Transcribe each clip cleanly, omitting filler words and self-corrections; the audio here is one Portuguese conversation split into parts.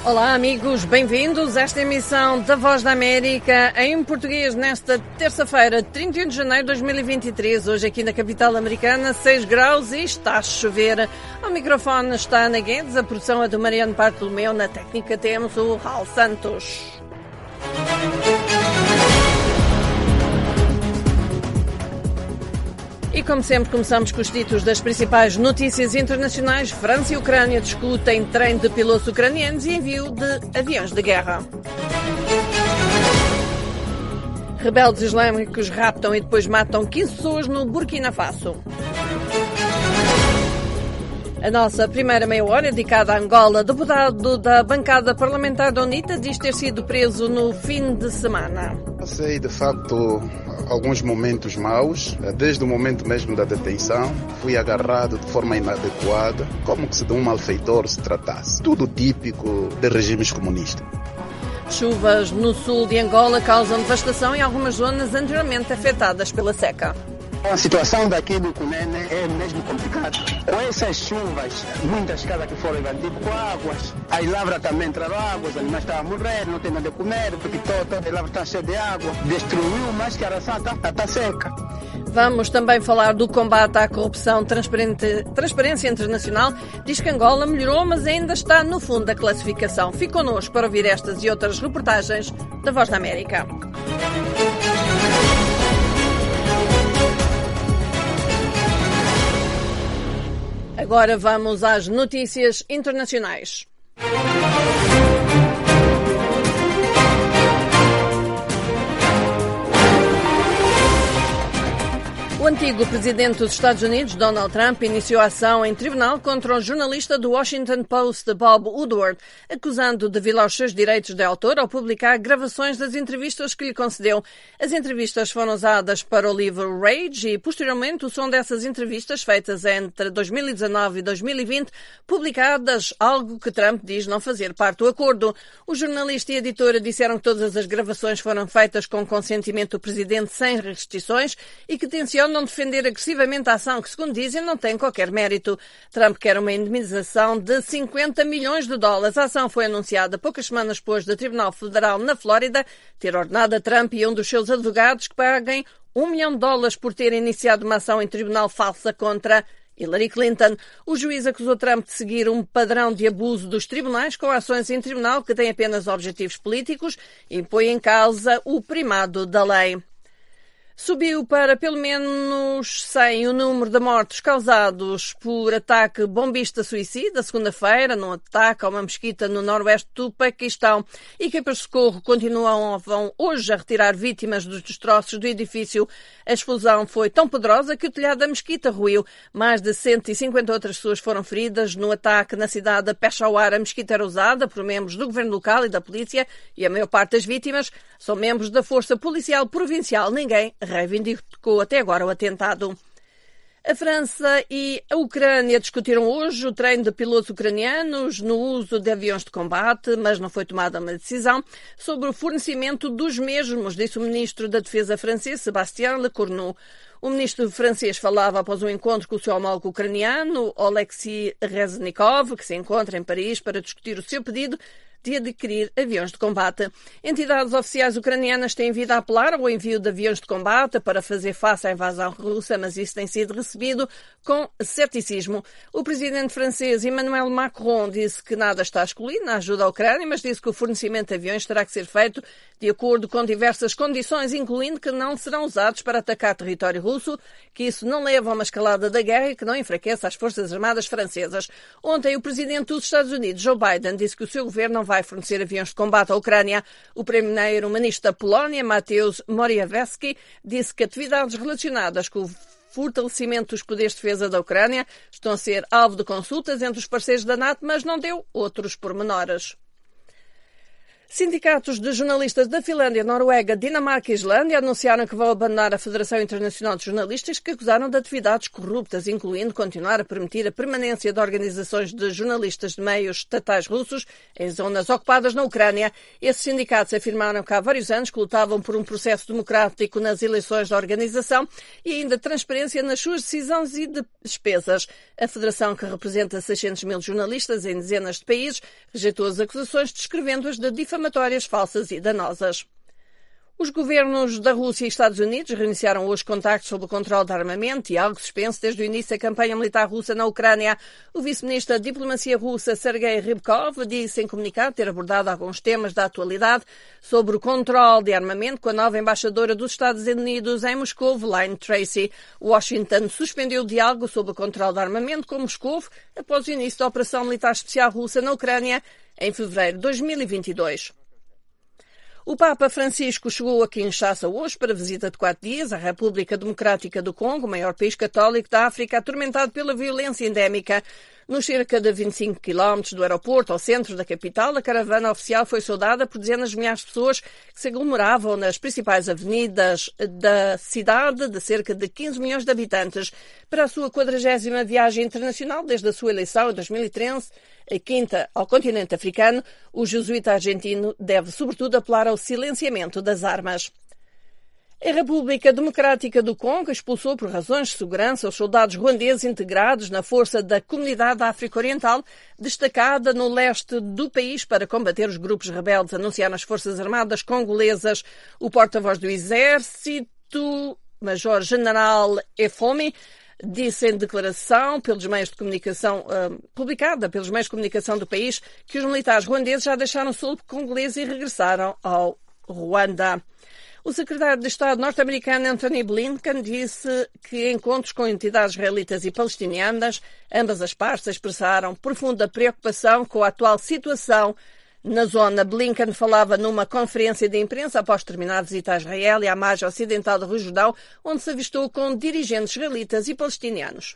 Olá amigos, bem-vindos a esta emissão da Voz da América em português nesta terça-feira, 31 de janeiro de 2023. Hoje aqui na capital americana, 6 graus e está a chover. Ao microfone está a Ana Guedes, a produção é do Mariano Bartolomeu, na técnica temos o Raul Santos. E como sempre começamos com os títulos das principais notícias internacionais. França e Ucrânia discutem treino de pilotos ucranianos e envio de aviões de guerra. Rebeldes islâmicos raptam e depois matam 15 pessoas no Burkina Faso. A nossa primeira meia hora é dedicada a Angola. Deputado da bancada parlamentar da UNITA diz ter sido preso no fim de semana. Passei, de facto, alguns momentos maus. Desde o momento mesmo da detenção, fui agarrado de forma inadequada, como que se de um malfeitor se tratasse. Tudo típico de regimes comunistas. Chuvas no sul de Angola causam devastação em algumas zonas anteriormente afetadas pela seca. A situação daqui do Cunene é mesmo complicada. Com essas chuvas, muitas casas que foram invadidas com águas, as lavras também entraram água, os animais estavam a morrer, não tem nada de comer, porque todas as lavras estão cheias de água. Destruiu, mas que a ração está seca. Vamos também falar do combate à corrupção. Transparência Internacional diz que Angola melhorou, mas ainda está no fundo da classificação. Fique connosco para ouvir estas e outras reportagens da Voz da América. Agora vamos às notícias internacionais. O antigo presidente dos Estados Unidos, Donald Trump, iniciou a ação em tribunal contra o jornalista do Washington Post, Bob Woodward, acusando de violar os seus direitos de autor ao publicar gravações das entrevistas que lhe concedeu. As entrevistas foram usadas para o livro Rage e, posteriormente, o som dessas entrevistas, feitas entre 2019 e 2020, publicadas, algo que Trump diz não fazer parte do acordo. O jornalista e a editora disseram que todas as gravações foram feitas com consentimento do presidente sem restrições e que tencionam defender agressivamente a ação que, segundo dizem, não tem qualquer mérito. Trump quer uma indemnização de 50 milhões de dólares. A ação foi anunciada poucas semanas depois do Tribunal Federal na Flórida ter ordenado a Trump e um dos seus advogados que paguem $1 milhão por ter iniciado uma ação em tribunal falsa contra Hillary Clinton. O juiz acusou Trump de seguir um padrão de abuso dos tribunais com ações em tribunal que têm apenas objetivos políticos e põe em causa o primado da lei. Subiu para pelo menos 100 o número de mortos causados por ataque bombista-suicida, segunda-feira, num ataque a uma mesquita no noroeste do Paquistão. Equipas de socorro continuam hoje a retirar vítimas dos destroços do edifício. A explosão foi tão poderosa que o telhado da mesquita ruiu. Mais de 150 outras pessoas foram feridas no ataque na cidade de Peshawar. A mesquita era usada por membros do governo local e da polícia e a maior parte das vítimas são membros da Força Policial Provincial. Ninguém reivindicou até agora o atentado. A França e a Ucrânia discutiram hoje o treino de pilotos ucranianos no uso de aviões de combate, mas não foi tomada uma decisão sobre o fornecimento dos mesmos, disse o ministro da Defesa francês, Sébastien Lecornu. O ministro francês falava após um encontro com o seu homólogo ucraniano, Oleksiy Reznikov, que se encontra em Paris para discutir o seu pedido de adquirir aviões de combate. Entidades oficiais ucranianas têm vindo a apelar ao envio de aviões de combate para fazer face à invasão russa, mas isso tem sido recebido com ceticismo. O presidente francês Emmanuel Macron disse que nada está excluído na ajuda à Ucrânia, mas disse que o fornecimento de aviões terá que ser feito de acordo com diversas condições, incluindo que não serão usados para atacar território russo, que isso não leva a uma escalada da guerra e que não enfraqueça as Forças Armadas francesas. Ontem, o presidente dos Estados Unidos, Joe Biden, disse que o seu governo não vai fornecer aviões de combate à Ucrânia. O primeiro-ministro da Polónia, Mateusz Morawiecki, disse que atividades relacionadas com o fortalecimento dos poderes de defesa da Ucrânia estão a ser alvo de consultas entre os parceiros da NATO, mas não deu outros pormenores. Sindicatos de jornalistas da Finlândia, Noruega, Dinamarca e Islândia anunciaram que vão abandonar a Federação Internacional de Jornalistas, que acusaram de atividades corruptas, incluindo continuar a permitir a permanência de organizações de jornalistas de meios estatais russos em zonas ocupadas na Ucrânia. Esses sindicatos afirmaram que há vários anos que lutavam por um processo democrático nas eleições da organização e ainda transparência nas suas decisões e despesas. A Federação, que representa 600 mil jornalistas em dezenas de países, rejeitou as acusações, descrevendo-as de difamatórias, falsas e danosas. Os governos da Rússia e Estados Unidos reiniciaram hoje contactos sobre o controle de armamento e algo suspenso desde o início da campanha militar russa na Ucrânia. O vice-ministro da Diplomacia russa, Sergei Rybkov, disse em comunicado ter abordado alguns temas da atualidade sobre o controle de armamento com a nova embaixadora dos Estados Unidos em Moscou, Lynne Tracy. Washington suspendeu o diálogo sobre o controle de armamento com Moscou após o início da operação militar especial russa na Ucrânia em fevereiro de 2022. O Papa Francisco chegou a Kinshasa hoje para visita de 4 dias à República Democrática do Congo, o maior país católico da África, atormentado pela violência endémica. Nos cerca de 25 quilómetros do aeroporto ao centro da capital, a caravana oficial foi saudada por dezenas de milhares de pessoas que se aglomeravam nas principais avenidas da cidade, de cerca de 15 milhões de habitantes. Para a sua 40ª viagem internacional desde a sua eleição em 2013, a quinta ao continente africano, o jesuíta argentino deve sobretudo apelar ao silenciamento das armas. A República Democrática do Congo expulsou por razões de segurança os soldados ruandeses integrados na força da Comunidade África Oriental, destacada no leste do país para combater os grupos rebeldes, anunciaram as Forças Armadas congolesas. O porta-voz do Exército, Major-General Efome, disse em declaração pelos meios de comunicação, publicada pelos meios de comunicação do país, que os militares ruandeses já deixaram o solo congolês e regressaram ao Ruanda. O secretário de Estado norte-americano Antony Blinken disse que encontros com entidades israelitas e palestinianas, ambas as partes expressaram profunda preocupação com a atual situação na zona. Blinken falava numa conferência de imprensa após terminar a visita a Israel e à margem ocidental do Rio Jordão, onde se avistou com dirigentes israelitas e palestinianos.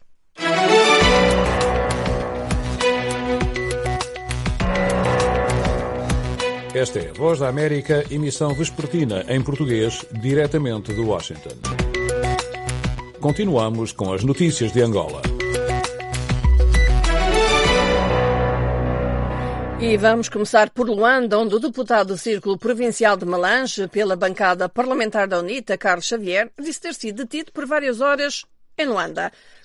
Esta é a Voz da América, emissão vespertina em português, diretamente de Washington. Continuamos com as notícias de Angola. E vamos começar por Luanda, onde o deputado do Círculo Provincial de Malange, pela bancada parlamentar da UNITA, Carlos Xavier, disse ter sido detido por várias horas em Luanda,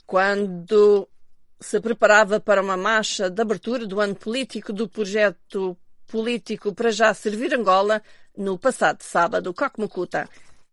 quando se preparava para uma marcha de abertura do ano político do projeto político para já servir Angola no passado sábado. Cocmucuta.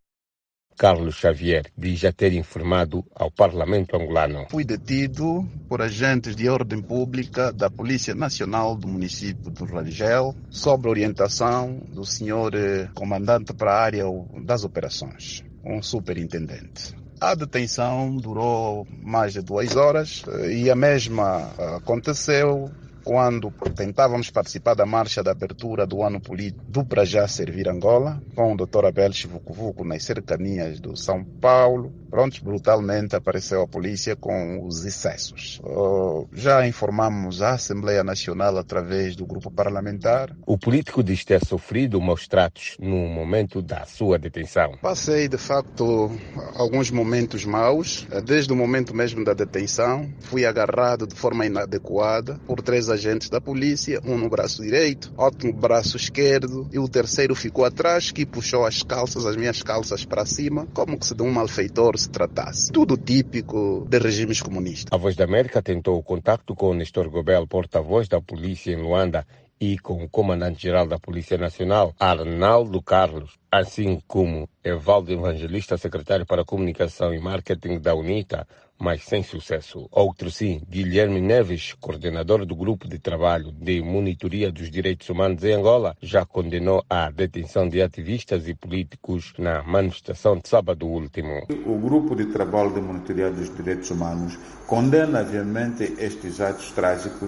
Carlos Xavier diz já ter informado ao Parlamento angolano. Fui detido por agentes de ordem pública da Polícia Nacional do município do Rangel, sob orientação do senhor comandante para a área das operações, um superintendente. A detenção durou mais de 2 horas e a mesma aconteceu quando tentávamos participar da marcha de abertura do ano político do Para Já Servir Angola, com o Dr. Abel Chivucuvuco nas cercanias do São Paulo. Pronto, brutalmente apareceu a polícia com os excessos. Já informamos a Assembleia Nacional através do grupo parlamentar. O político diz ter sofrido maus tratos no momento da sua detenção. Passei, de facto, alguns momentos maus. Desde o momento mesmo da detenção, fui agarrado de forma inadequada por 3 agentes da polícia, um no braço direito, outro no braço esquerdo, e o terceiro ficou atrás, que puxou as minhas calças para cima, como que se de um malfeitor se tratasse. Tudo típico de regimes comunistas. A Voz da América tentou o contacto com o Nestor Gobel, porta-voz da polícia em Luanda, e com o comandante-geral da Polícia Nacional, Arnaldo Carlos, assim como Evaldo Evangelista, secretário para Comunicação e Marketing da UNITA, mas sem sucesso. Outro sim, Guilherme Neves, coordenador do Grupo de Trabalho de Monitoria dos Direitos Humanos em Angola, já condenou a detenção de ativistas e políticos na manifestação de sábado último. O Grupo de Trabalho de Monitoria dos Direitos Humanos condena, obviamente, estes atos trágicos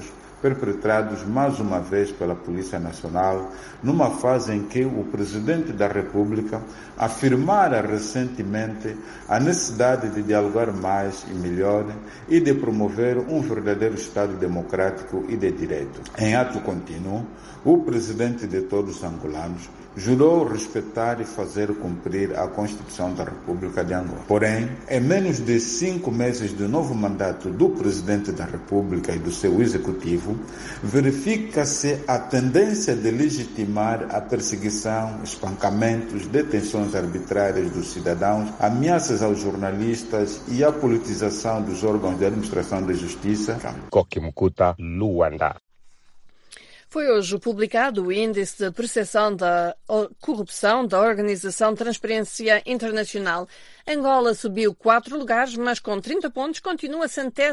perpetrados mais uma vez pela Polícia Nacional, numa fase em que o Presidente da República afirmara recentemente a necessidade de dialogar mais e melhor e de promover um verdadeiro Estado democrático e de direito. Em ato contínuo, o Presidente de todos os angolanos jurou respeitar e fazer cumprir a Constituição da República de Angola. Porém, em menos de 5 meses do novo mandato do Presidente da República e do seu Executivo, verifica-se a tendência de legitimar a perseguição, espancamentos, detenções arbitrárias dos cidadãos, ameaças aos jornalistas e a politização dos órgãos de administração da justiça. Kokimukuta, Luanda. Foi hoje publicado o Índice de Percepção da Corrupção da Organização Transparência Internacional. Angola subiu 4 lugares, mas com 30 pontos continua a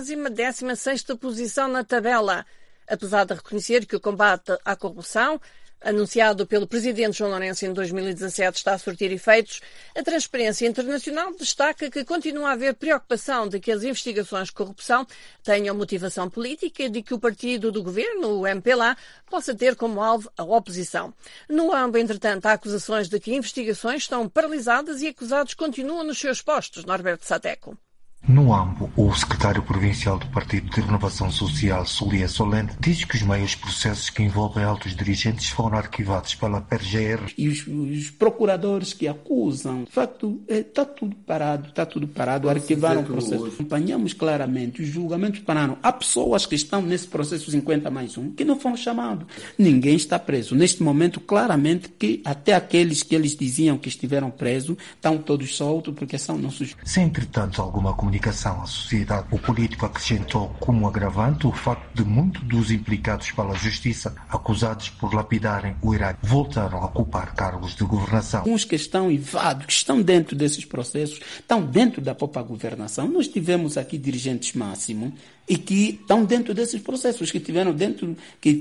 116ª posição na tabela. Apesar de reconhecer que o combate à corrupção, anunciado pelo Presidente João Lourenço em 2017, está a surtir efeitos, a Transparência Internacional destaca que continua a haver preocupação de que as investigações de corrupção tenham motivação política e de que o partido do governo, o MPLA, possa ter como alvo a oposição. No AMBO, entretanto, há acusações de que investigações estão paralisadas e acusados continuam nos seus postos. Norberto Sateco. No AMBO, o secretário provincial do Partido de Renovação Social, Solia Solente, diz que os maiores processos que envolvem altos dirigentes foram arquivados pela PRGR. E os procuradores que acusam, de facto, está tudo parado, arquivaram o processo. Acompanhamos claramente, os julgamentos pararam. Há pessoas que estão nesse processo 50+1 que não foram chamados. Ninguém está preso. Neste momento, claramente, que até aqueles que eles diziam que estiveram presos, estão todos soltos porque são nossos. Se, entretanto, alguma comunicação à sociedade, o político acrescentou como agravante o facto de muitos dos implicados pela justiça, acusados por lapidarem o Iraque, voltaram a ocupar cargos de governação. Uns que estão evados, que estão dentro desses processos, estão dentro da própria governação. Nós tivemos aqui dirigentes máximos e que estão dentro desses processos, que tiveram dentro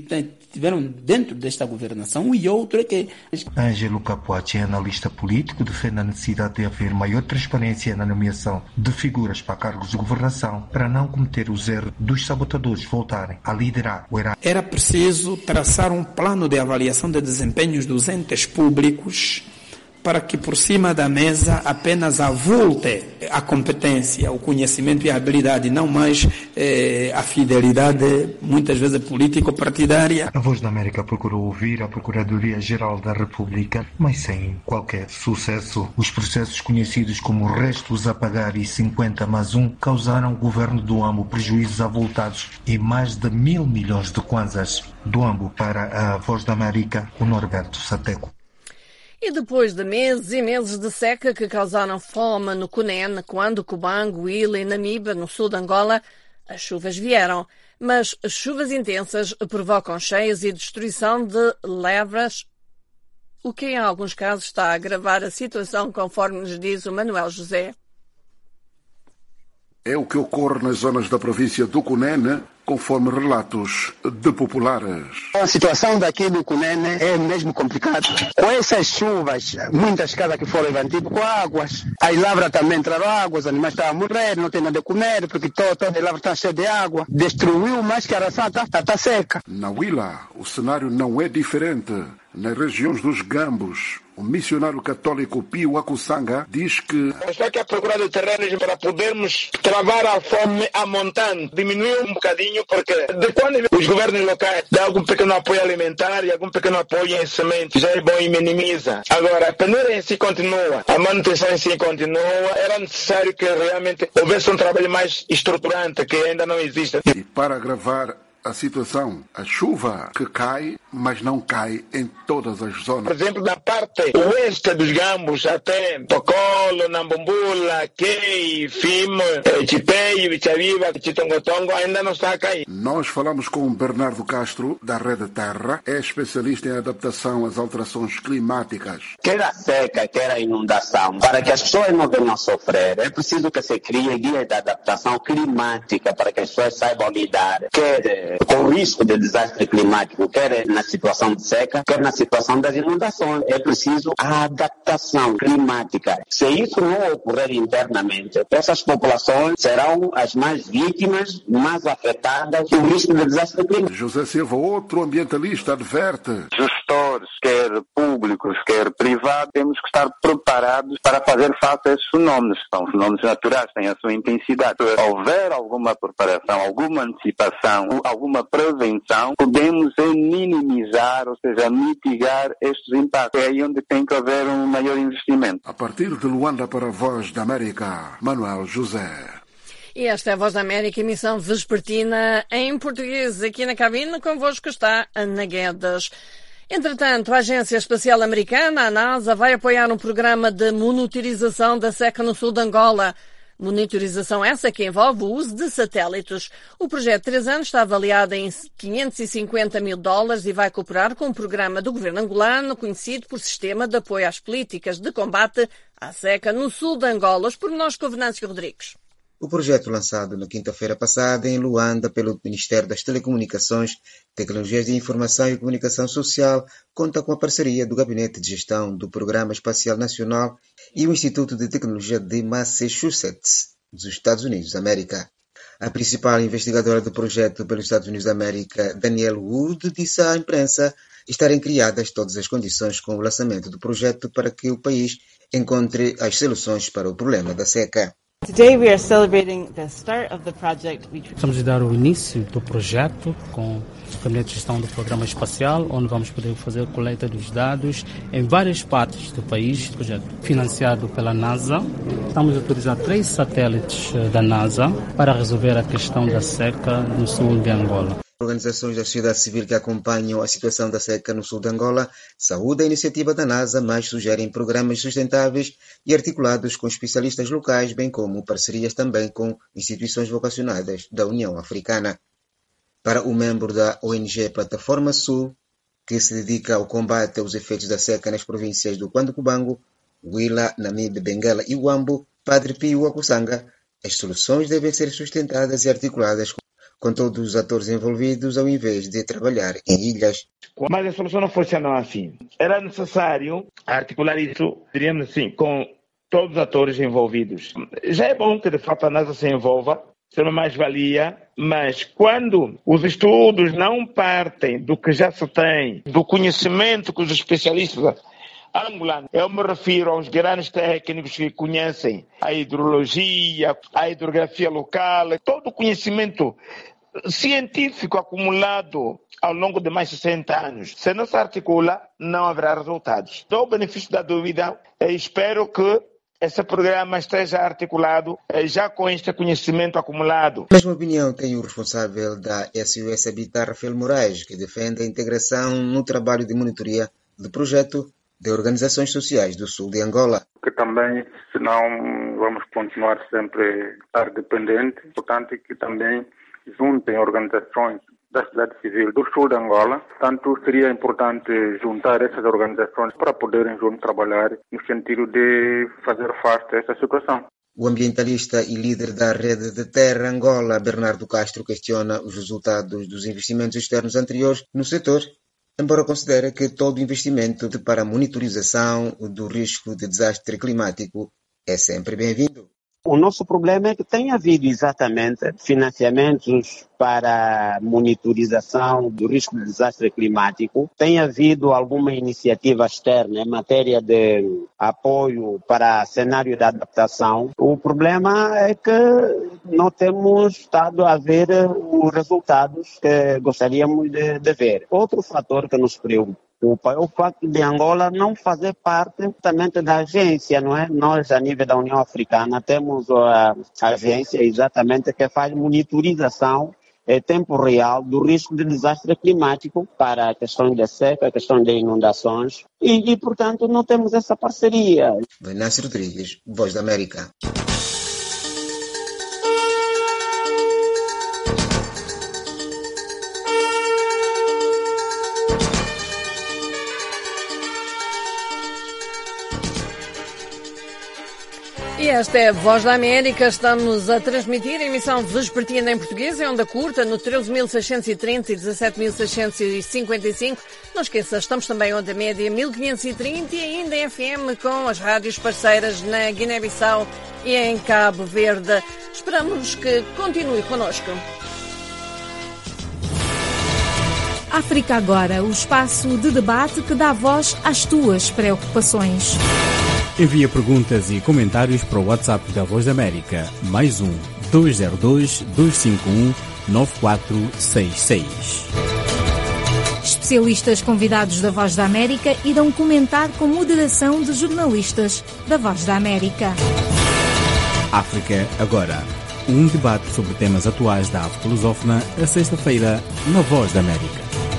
desta governação, e outro é que... Ângelo Capoati, analista político, defende a necessidade de haver maior transparência na nomeação de figuras para cargos de governação para não cometer os erros dos sabotadores voltarem a liderar o Iraque. Era preciso traçar um plano de avaliação de desempenhos dos entes públicos para que por cima da mesa apenas avulte a competência, o conhecimento e a habilidade, não mais a fidelidade, muitas vezes político-partidária. A Voz da América procurou ouvir a Procuradoria-Geral da República, mas sem qualquer sucesso. Os processos conhecidos como restos a pagar e 50+1 causaram ao governo do AMBO prejuízos avultados e mais de 1.000 milhões de kwanzas. Do AMBO para a Voz da América, o Norberto Sateco. E depois de meses e meses de seca que causaram fome no Cunene, Cuando, Cubango, Ilha e Namibe, no sul de Angola, as chuvas vieram. Mas as chuvas intensas provocam cheias e destruição de lavras, o que em alguns casos está a agravar a situação, conforme nos diz o Manuel José. É o que ocorre nas zonas da província do Cunene, conforme relatos de populares. A situação daqui do Cunene é mesmo complicada. Com essas chuvas, muitas casas que foram invadidas com águas, as lavras também entraram água, os animais estavam a morrer, não tem nada de comer, porque toda a lavra está cheia de água. Destruiu, mas que a ração está seca. Na Huila, o cenário não é diferente. Nas regiões dos Gambos, o missionário católico Pio Akusanga diz que estou aqui a procurar de terrenos para podermos travar a fome a montante. Diminuiu um bocadinho porque de quando os governos locais dão algum pequeno apoio alimentar e algum pequeno apoio em sementes, já é bom e minimiza. Agora, a peneira em si continua, a manutenção em si continua. Era necessário que realmente houvesse um trabalho mais estruturante que ainda não existe. E para agravar a situação, a chuva que cai, mas não cai em todas as zonas. Por exemplo, da parte oeste dos Gambos até Tocolo, Nambumbula, Kei, Fimo, Chipeio, Chaviva, Chitongotongo, ainda não está a cair. Nós falamos com Bernardo Castro, da Rede Terra, é especialista em adaptação às alterações climáticas. Quer a seca, quer a inundação, para que as pessoas não venham a sofrer, é preciso que se crie guias de adaptação climática para que as pessoas saibam lidar, quer com o risco de desastre climático, quer na na situação de seca, quer na situação das inundações. É preciso a adaptação climática. Se isso não ocorrer internamente, essas populações serão as mais vítimas, mais afetadas do risco de desastre climático. José Silva, outro ambientalista, adverte. Gestores, quer públicos, quer privados, temos que estar preparados para fazer face a esses fenómenos. São fenómenos naturais, têm a sua intensidade. Se houver alguma preparação, alguma antecipação, alguma prevenção, podemos minimizar, ou seja, mitigar estes impactos. É aí onde tem que haver um maior investimento. A partir de Luanda para a Voz da América, Manuel José. E esta é a Voz da América, emissão vespertina em português. Aqui na cabine, convosco está Ana Guedes. Entretanto, a Agência Espacial Americana, a NASA, vai apoiar um programa de monitorização da seca no sul de Angola. Monitorização essa que envolve o uso de satélites. O projeto de 3 anos está avaliado em $550 mil e vai cooperar com um programa do governo angolano conhecido por Sistema de Apoio às Políticas de Combate à Seca no sul de Angola. Os pormenores com Venâncio Rodrigues. O projeto lançado na quinta-feira passada em Luanda pelo Ministério das Telecomunicações, Tecnologias de Informação e Comunicação Social conta com a parceria do Gabinete de Gestão do Programa Espacial Nacional e o Instituto de Tecnologia de Massachusetts, dos Estados Unidos da América. A principal investigadora do projeto pelos Estados Unidos da América, Danielle Wood, disse à imprensa estarem criadas todas as condições com o lançamento do projeto para que o país encontre as soluções para o problema da seca. Estamos a dar o início do projeto com o Gabinete de Gestão do Programa Espacial, onde vamos poder fazer a coleta dos dados em várias partes do país. Projeto financiado pela NASA. Estamos a utilizar 3 satélites da NASA para resolver a questão da seca no sul de Angola. Organizações da sociedade civil que acompanham a situação da seca no sul de Angola saúdam a iniciativa da NASA, mas sugerem programas sustentáveis e articulados com especialistas locais, bem como parcerias também com instituições vocacionadas da União Africana. Para o membro da ONG Plataforma Sul, que se dedica ao combate aos efeitos da seca nas províncias do Cubango, Huila, Namibe, Benguela e Huambo, Padre Pio Akusanga, as soluções devem ser sustentadas e articuladas com todos os atores envolvidos, ao invés de trabalhar em ilhas. Mas a solução não funciona assim. Era necessário articular isso, diríamos assim, com todos os atores envolvidos. Já é bom que, de fato, a NASA se envolva, ser uma mais-valia, mas quando os estudos não partem do que já se tem, do conhecimento que os especialistas angolanos, eu me refiro aos grandes técnicos que conhecem a hidrologia, a hidrografia local, todo o conhecimento científico acumulado ao longo de mais de 60 anos. Se não se articula, não haverá resultados. Dou o benefício da dúvida e espero que esse programa esteja articulado já com este conhecimento acumulado. A mesma opinião tem o responsável da SOS Habitat, Rafael Moraes, que defende a integração no trabalho de monitoria do projeto de organizações sociais do sul de Angola. Que também, senão vamos continuar sempre a estar dependentes. Portanto, que também juntem organizações da sociedade civil do sul de Angola. Portanto, seria importante juntar essas organizações para poderem juntos trabalhar no sentido de fazer face a essa situação. O ambientalista e líder da Rede de Terra Angola, Bernardo Castro, questiona os resultados dos investimentos externos anteriores no setor, embora considere que todo investimento para a monitorização do risco de desastre climático é sempre bem-vindo. O nosso problema é que tem havido exatamente financiamentos para monitorização do risco de desastre climático. Tem havido alguma iniciativa externa em matéria de apoio para cenário de adaptação. O problema é que não temos estado a ver os resultados que gostaríamos de ver. Outro fator que nos preocupa é o facto de Angola não fazer parte exatamente da agência, não é? Nós, a nível da União Africana, temos a agência exatamente que faz monitorização em tempo real do risco de desastre climático para a questão da seca, a questão de inundações e, portanto, não temos essa parceria. Venâncio Rodrigues, Voz da América. E esta é a Voz da América. Estamos a transmitir a emissão vespertina em português, em onda curta, no 13.630 e 17.655. Não esqueça, estamos também em onda média 1530 e ainda em FM com as rádios parceiras na Guiné-Bissau e em Cabo Verde. Esperamos que continue connosco. África Agora, o espaço de debate que dá voz às tuas preocupações. Envia perguntas e comentários para o WhatsApp da Voz da América, +1 202 251 9466. Especialistas convidados da Voz da América irão comentar com moderação de jornalistas da Voz da América. África Agora, um debate sobre temas atuais da África lusófona, a sexta-feira, na Voz da América.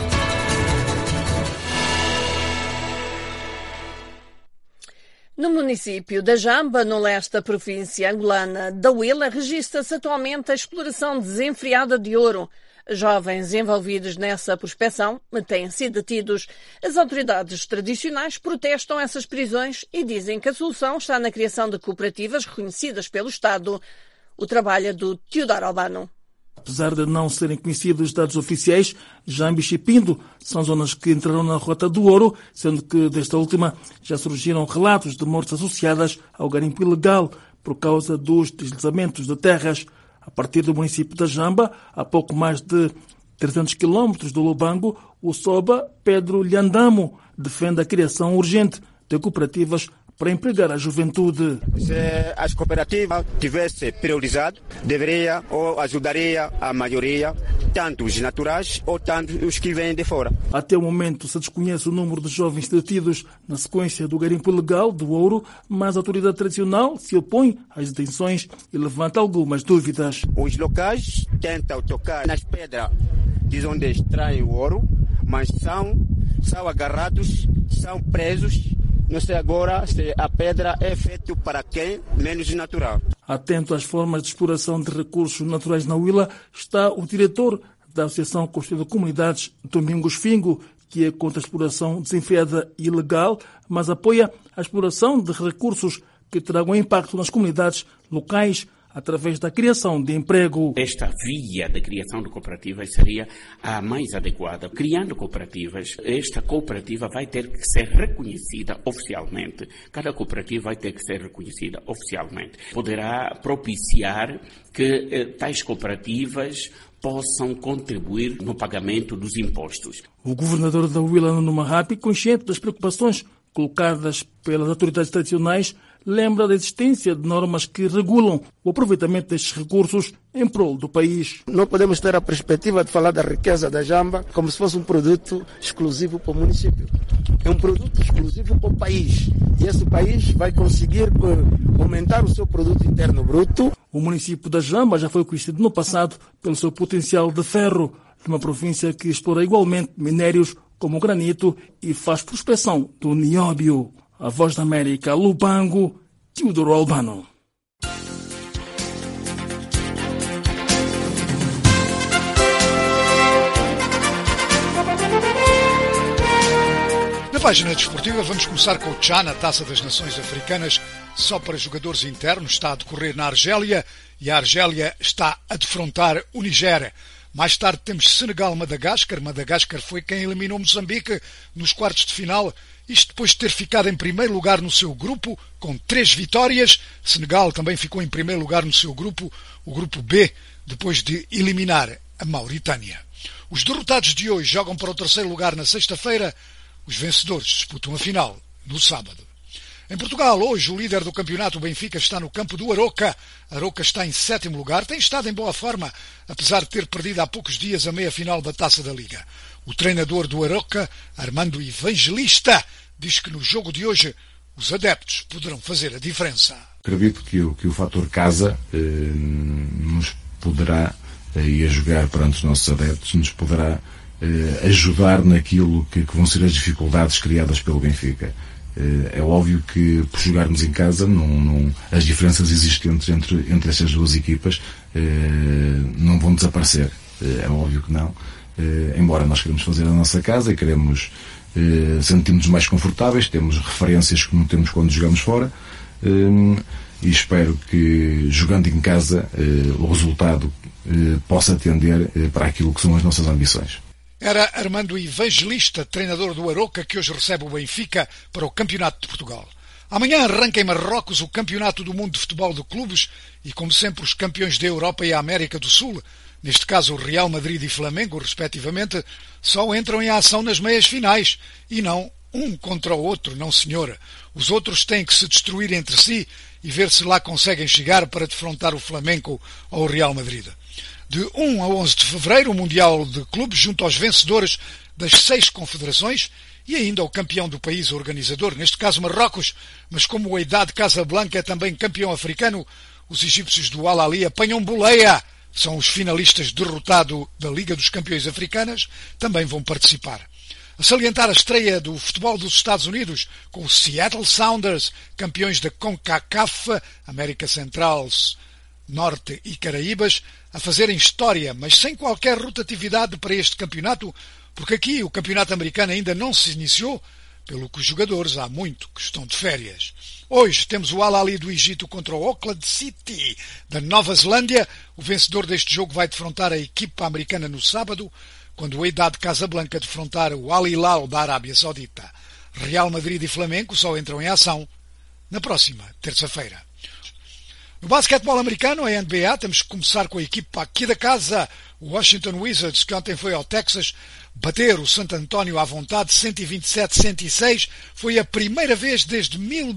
No município da Jamba, no leste da província angolana da Huila, registra-se atualmente a exploração desenfreada de ouro. Jovens envolvidos nessa prospecção têm sido detidos. As autoridades tradicionais protestam essas prisões e dizem que a solução está na criação de cooperativas reconhecidas pelo Estado. O trabalho é do Teodoro Albano. Apesar de não serem conhecidos dados oficiais, Jamba e Chipindo são zonas que entrarão na Rota do Ouro, sendo que desta última já surgiram relatos de mortes associadas ao garimpo ilegal por causa dos deslizamentos de terras. A partir do município da Jamba, a pouco mais de 300 quilómetros do Lubango, o Soba Pedro Lhandamo defende a criação urgente de cooperativas para empregar a juventude. Se as cooperativas tivessem priorizado, deveria ou ajudaria a maioria, tanto os naturais ou tanto os que vêm de fora. Até o momento se desconhece o número de jovens detidos na sequência do garimpo ilegal do ouro, mas a autoridade tradicional se opõe às detenções e levanta algumas dúvidas. Os locais tentam tocar nas pedras de onde extraem o ouro, mas são agarrados, são presos. Não sei agora se a pedra é feita para quem, menos natural. Atento às formas de exploração de recursos naturais na Huila está o diretor da Associação Construída de Comunidades, Domingos Fingo, que é contra a exploração desenfreada e ilegal, mas apoia a exploração de recursos que tragam impacto nas comunidades locais, através da criação de emprego. Esta via de criação de cooperativas seria a mais adequada. Criando cooperativas, esta cooperativa vai ter que ser reconhecida oficialmente. Cada cooperativa vai ter que ser reconhecida oficialmente. Poderá propiciar que tais cooperativas possam contribuir no pagamento dos impostos. O governador da Huila, Nuno Mahapi, consciente das preocupações colocadas pelas autoridades tradicionais, lembra da existência de normas que regulam o aproveitamento destes recursos em prol do país. Não podemos ter a perspectiva de falar da riqueza da Jamba como se fosse um produto exclusivo para o município. É um produto exclusivo para o país. E esse país vai conseguir aumentar o seu produto interno bruto. O município da Jamba já foi conhecido no passado pelo seu potencial de ferro, numa província que explora igualmente minérios como o granito e faz prospecção do nióbio. A Voz da América, Lubango, Teodoro Albano. Na página desportiva vamos começar com o Tchad, a Taça das Nações Africanas, só para jogadores internos, está a decorrer na Argélia e a Argélia está a defrontar o Nigéria. Mais tarde temos Senegal-Madagascar. Madagascar foi quem eliminou Moçambique nos quartos de final. Isto depois de ter ficado em primeiro lugar no seu grupo, com 3 vitórias. Senegal também ficou em primeiro lugar no seu grupo, o grupo B, depois de eliminar a Mauritânia. Os derrotados de hoje jogam para o terceiro lugar na sexta-feira. Os vencedores disputam a final no sábado. Em Portugal, hoje, o líder do campeonato, o Benfica, está no campo do Aroca. Aroca está em 7º lugar, tem estado em boa forma, apesar de ter perdido há poucos dias a meia-final da Taça da Liga. O treinador do Aroca, Armando Evangelista, diz que no jogo de hoje os adeptos poderão fazer a diferença. Acredito que o fator casa nos poderá, e a jogar perante os nossos adeptos, nos poderá ajudar naquilo que vão ser as dificuldades criadas pelo Benfica. É óbvio que por jogarmos em casa as diferenças existentes entre essas duas equipas não vão desaparecer. É óbvio que não. Embora nós queremos fazer a nossa casa e queremos sentirmos mais confortáveis, temos referências que não temos quando jogamos fora, e espero que, jogando em casa, o resultado possa atender para aquilo que são as nossas ambições. Era Armando Evangelista, treinador do Aroca, que hoje recebe o Benfica para o Campeonato de Portugal. Amanhã arranca em Marrocos o Campeonato do Mundo de Futebol de Clubes e, como sempre, os campeões da Europa e a América do Sul, neste caso o Real Madrid e Flamengo, respectivamente, só entram em ação nas meias finais e não um contra o outro, não senhora. Os outros têm que se destruir entre si e ver se lá conseguem chegar para defrontar o Flamengo ou o Real Madrid. De 1 a 11 de fevereiro, o Mundial de Clubes junto aos vencedores das 6 confederações e ainda o campeão do país organizador, neste caso Marrocos, mas como o Wydad Casablanca é também campeão africano, os egípcios do Al Ahly apanham boleia. São os finalistas derrotados da Liga dos Campeões Africanas, também vão participar. A salientar a estreia do futebol dos Estados Unidos com os Seattle Sounders, campeões da CONCACAF, América Central, Norte e Caraíbas, a fazerem história, mas sem qualquer rotatividade para este campeonato, porque aqui o campeonato americano ainda não se iniciou, pelo que os jogadores há muito que estão de férias. Hoje temos o Al Ahly do Egito contra o Auckland City da Nova Zelândia. O vencedor deste jogo vai defrontar a equipa americana no sábado, quando o Wydad Casablanca defrontar o Al Hilal da Arábia Saudita. Real Madrid e Flamengo só entram em ação na próxima terça-feira. No basquetebol americano, a NBA, temos que começar com a equipa aqui da casa, o Washington Wizards, que ontem foi ao Texas bater o San Antonio à vontade, 127-106. Foi a primeira vez desde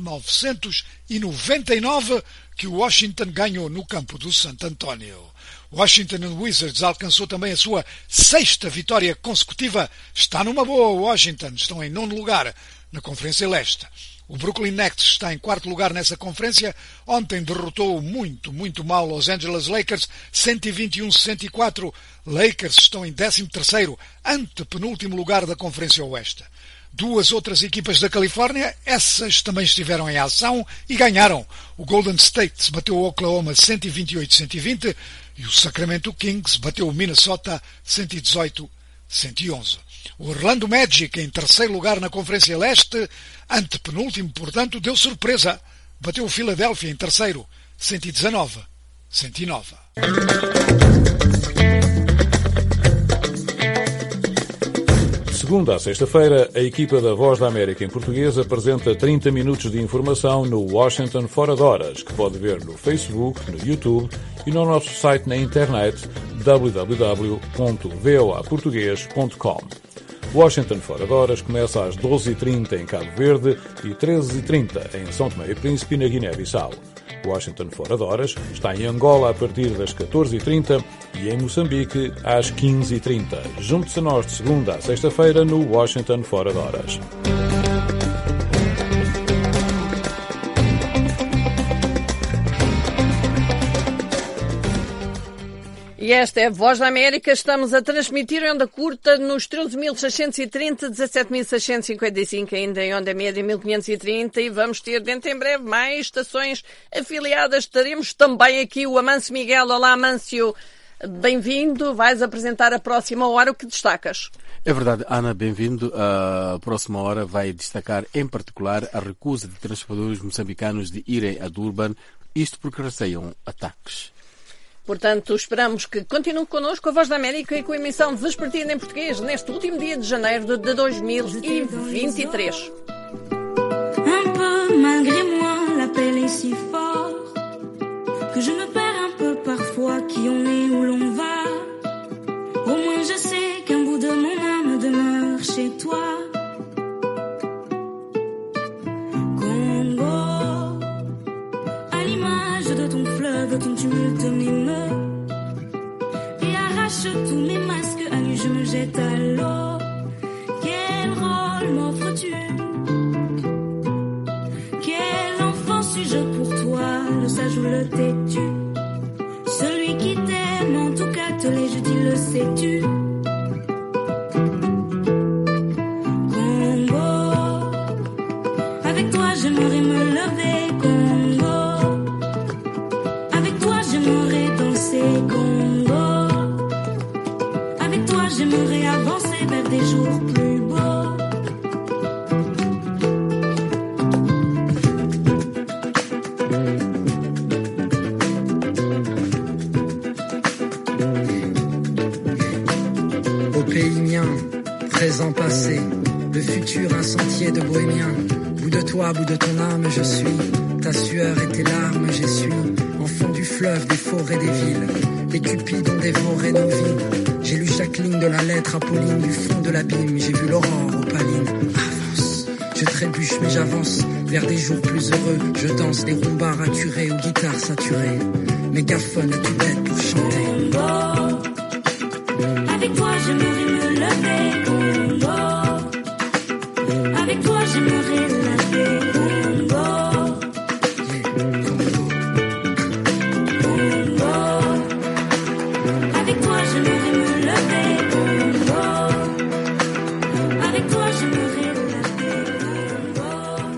1999 que o Washington ganhou no campo do San Antonio. O Washington Wizards alcançou também a sua 6ª vitória consecutiva. Está numa boa, Washington. Estão em 9º lugar na Conferência Leste. O Brooklyn Nets está em 4º lugar nessa conferência. Ontem derrotou muito mal Los Angeles Lakers, 121-104. Lakers estão em 13º, antepenúltimo lugar da Conferência Oeste. 2 outras equipas da Califórnia, essas também estiveram em ação e ganharam. O Golden State bateu o Oklahoma 128-120 e o Sacramento Kings bateu o Minnesota 118-111. O Orlando Magic, em 3º lugar na Conferência Leste, antepenúltimo, portanto, deu surpresa. Bateu o Philadelphia em 3º, 119-109. Segunda a sexta-feira, a equipa da Voz da América em português apresenta 30 minutos de informação no Washington Fora de Horas, que pode ver no Facebook, no YouTube e no nosso site na internet www.voaportugues.com. Washington Fora de Horas começa às 12h30 em Cabo Verde e 13h30 em São Tomé e Príncipe e na Guiné-Bissau. Washington Fora de Horas está em Angola a partir das 14h30 e em Moçambique às 15h30. Junte-se a nós de segunda a sexta-feira no Washington Fora de Horas. E esta é a Voz da América. Estamos a transmitir em onda curta nos 13.630, 17.655, ainda em onda média 1.530 e vamos ter dentro em breve mais estações afiliadas. Teremos também aqui o Amâncio Miguel. Olá, Amâncio. Bem-vindo. Vais apresentar a próxima hora. O que destacas? É verdade, Ana, bem-vindo. A próxima hora vai destacar, em particular, a recusa de transportadores moçambicanos de irem a Durban, isto porque receiam ataques. Portanto, esperamos que continue connosco a Voz da América e com a emissão vespertina em português neste último dia de janeiro de 2023. Un peu malgré moi, l'appel est si fort que je me perds un peu parfois qui on est où l'on va. Au moins je sais qu'un bout de mon âme demeure chez toi. Congo, à l'image de ton fleuve, ton tumulte m'émeut et arrache tous mes masques. À nu je me jette à l'eau. Quel rôle m'offres-tu? Quel enfant suis-je pour toi, le sage ou le têtu? Celui qui t'aime, en tout cas te l'ai, je dis, le sais-tu? Congo, avec toi j'aimerais me lever. Congo, avec toi j'aimerais danser. Congo, avec toi j'aimerais avancer vers des jours plus beaux. présent, passé, le futur, un sentier de bohémien. Bout de toi, bout de ton âme, je suis. Ta sueur et tes larmes, j'essuie. Enfant du fleuve, des forêts, des villes. Les cupides ont dévoré nos vies. J'ai lu chaque ligne de la lettre Apolline du fond de l'abîme. J'ai vu l'aurore opaline. Avance, je trébuche mais j'avance vers des jours plus heureux. Je danse des rumbas raturés aux guitares saturées. Mégaphone et tout bête pour chanter. Avec toi j'aimerais me lever, Congo. Avec toi j'aimerais la paix, Congo. Congo. Avec toi j'aimerais me lever, Congo. Avec toi j'aimerais la paix, Congo.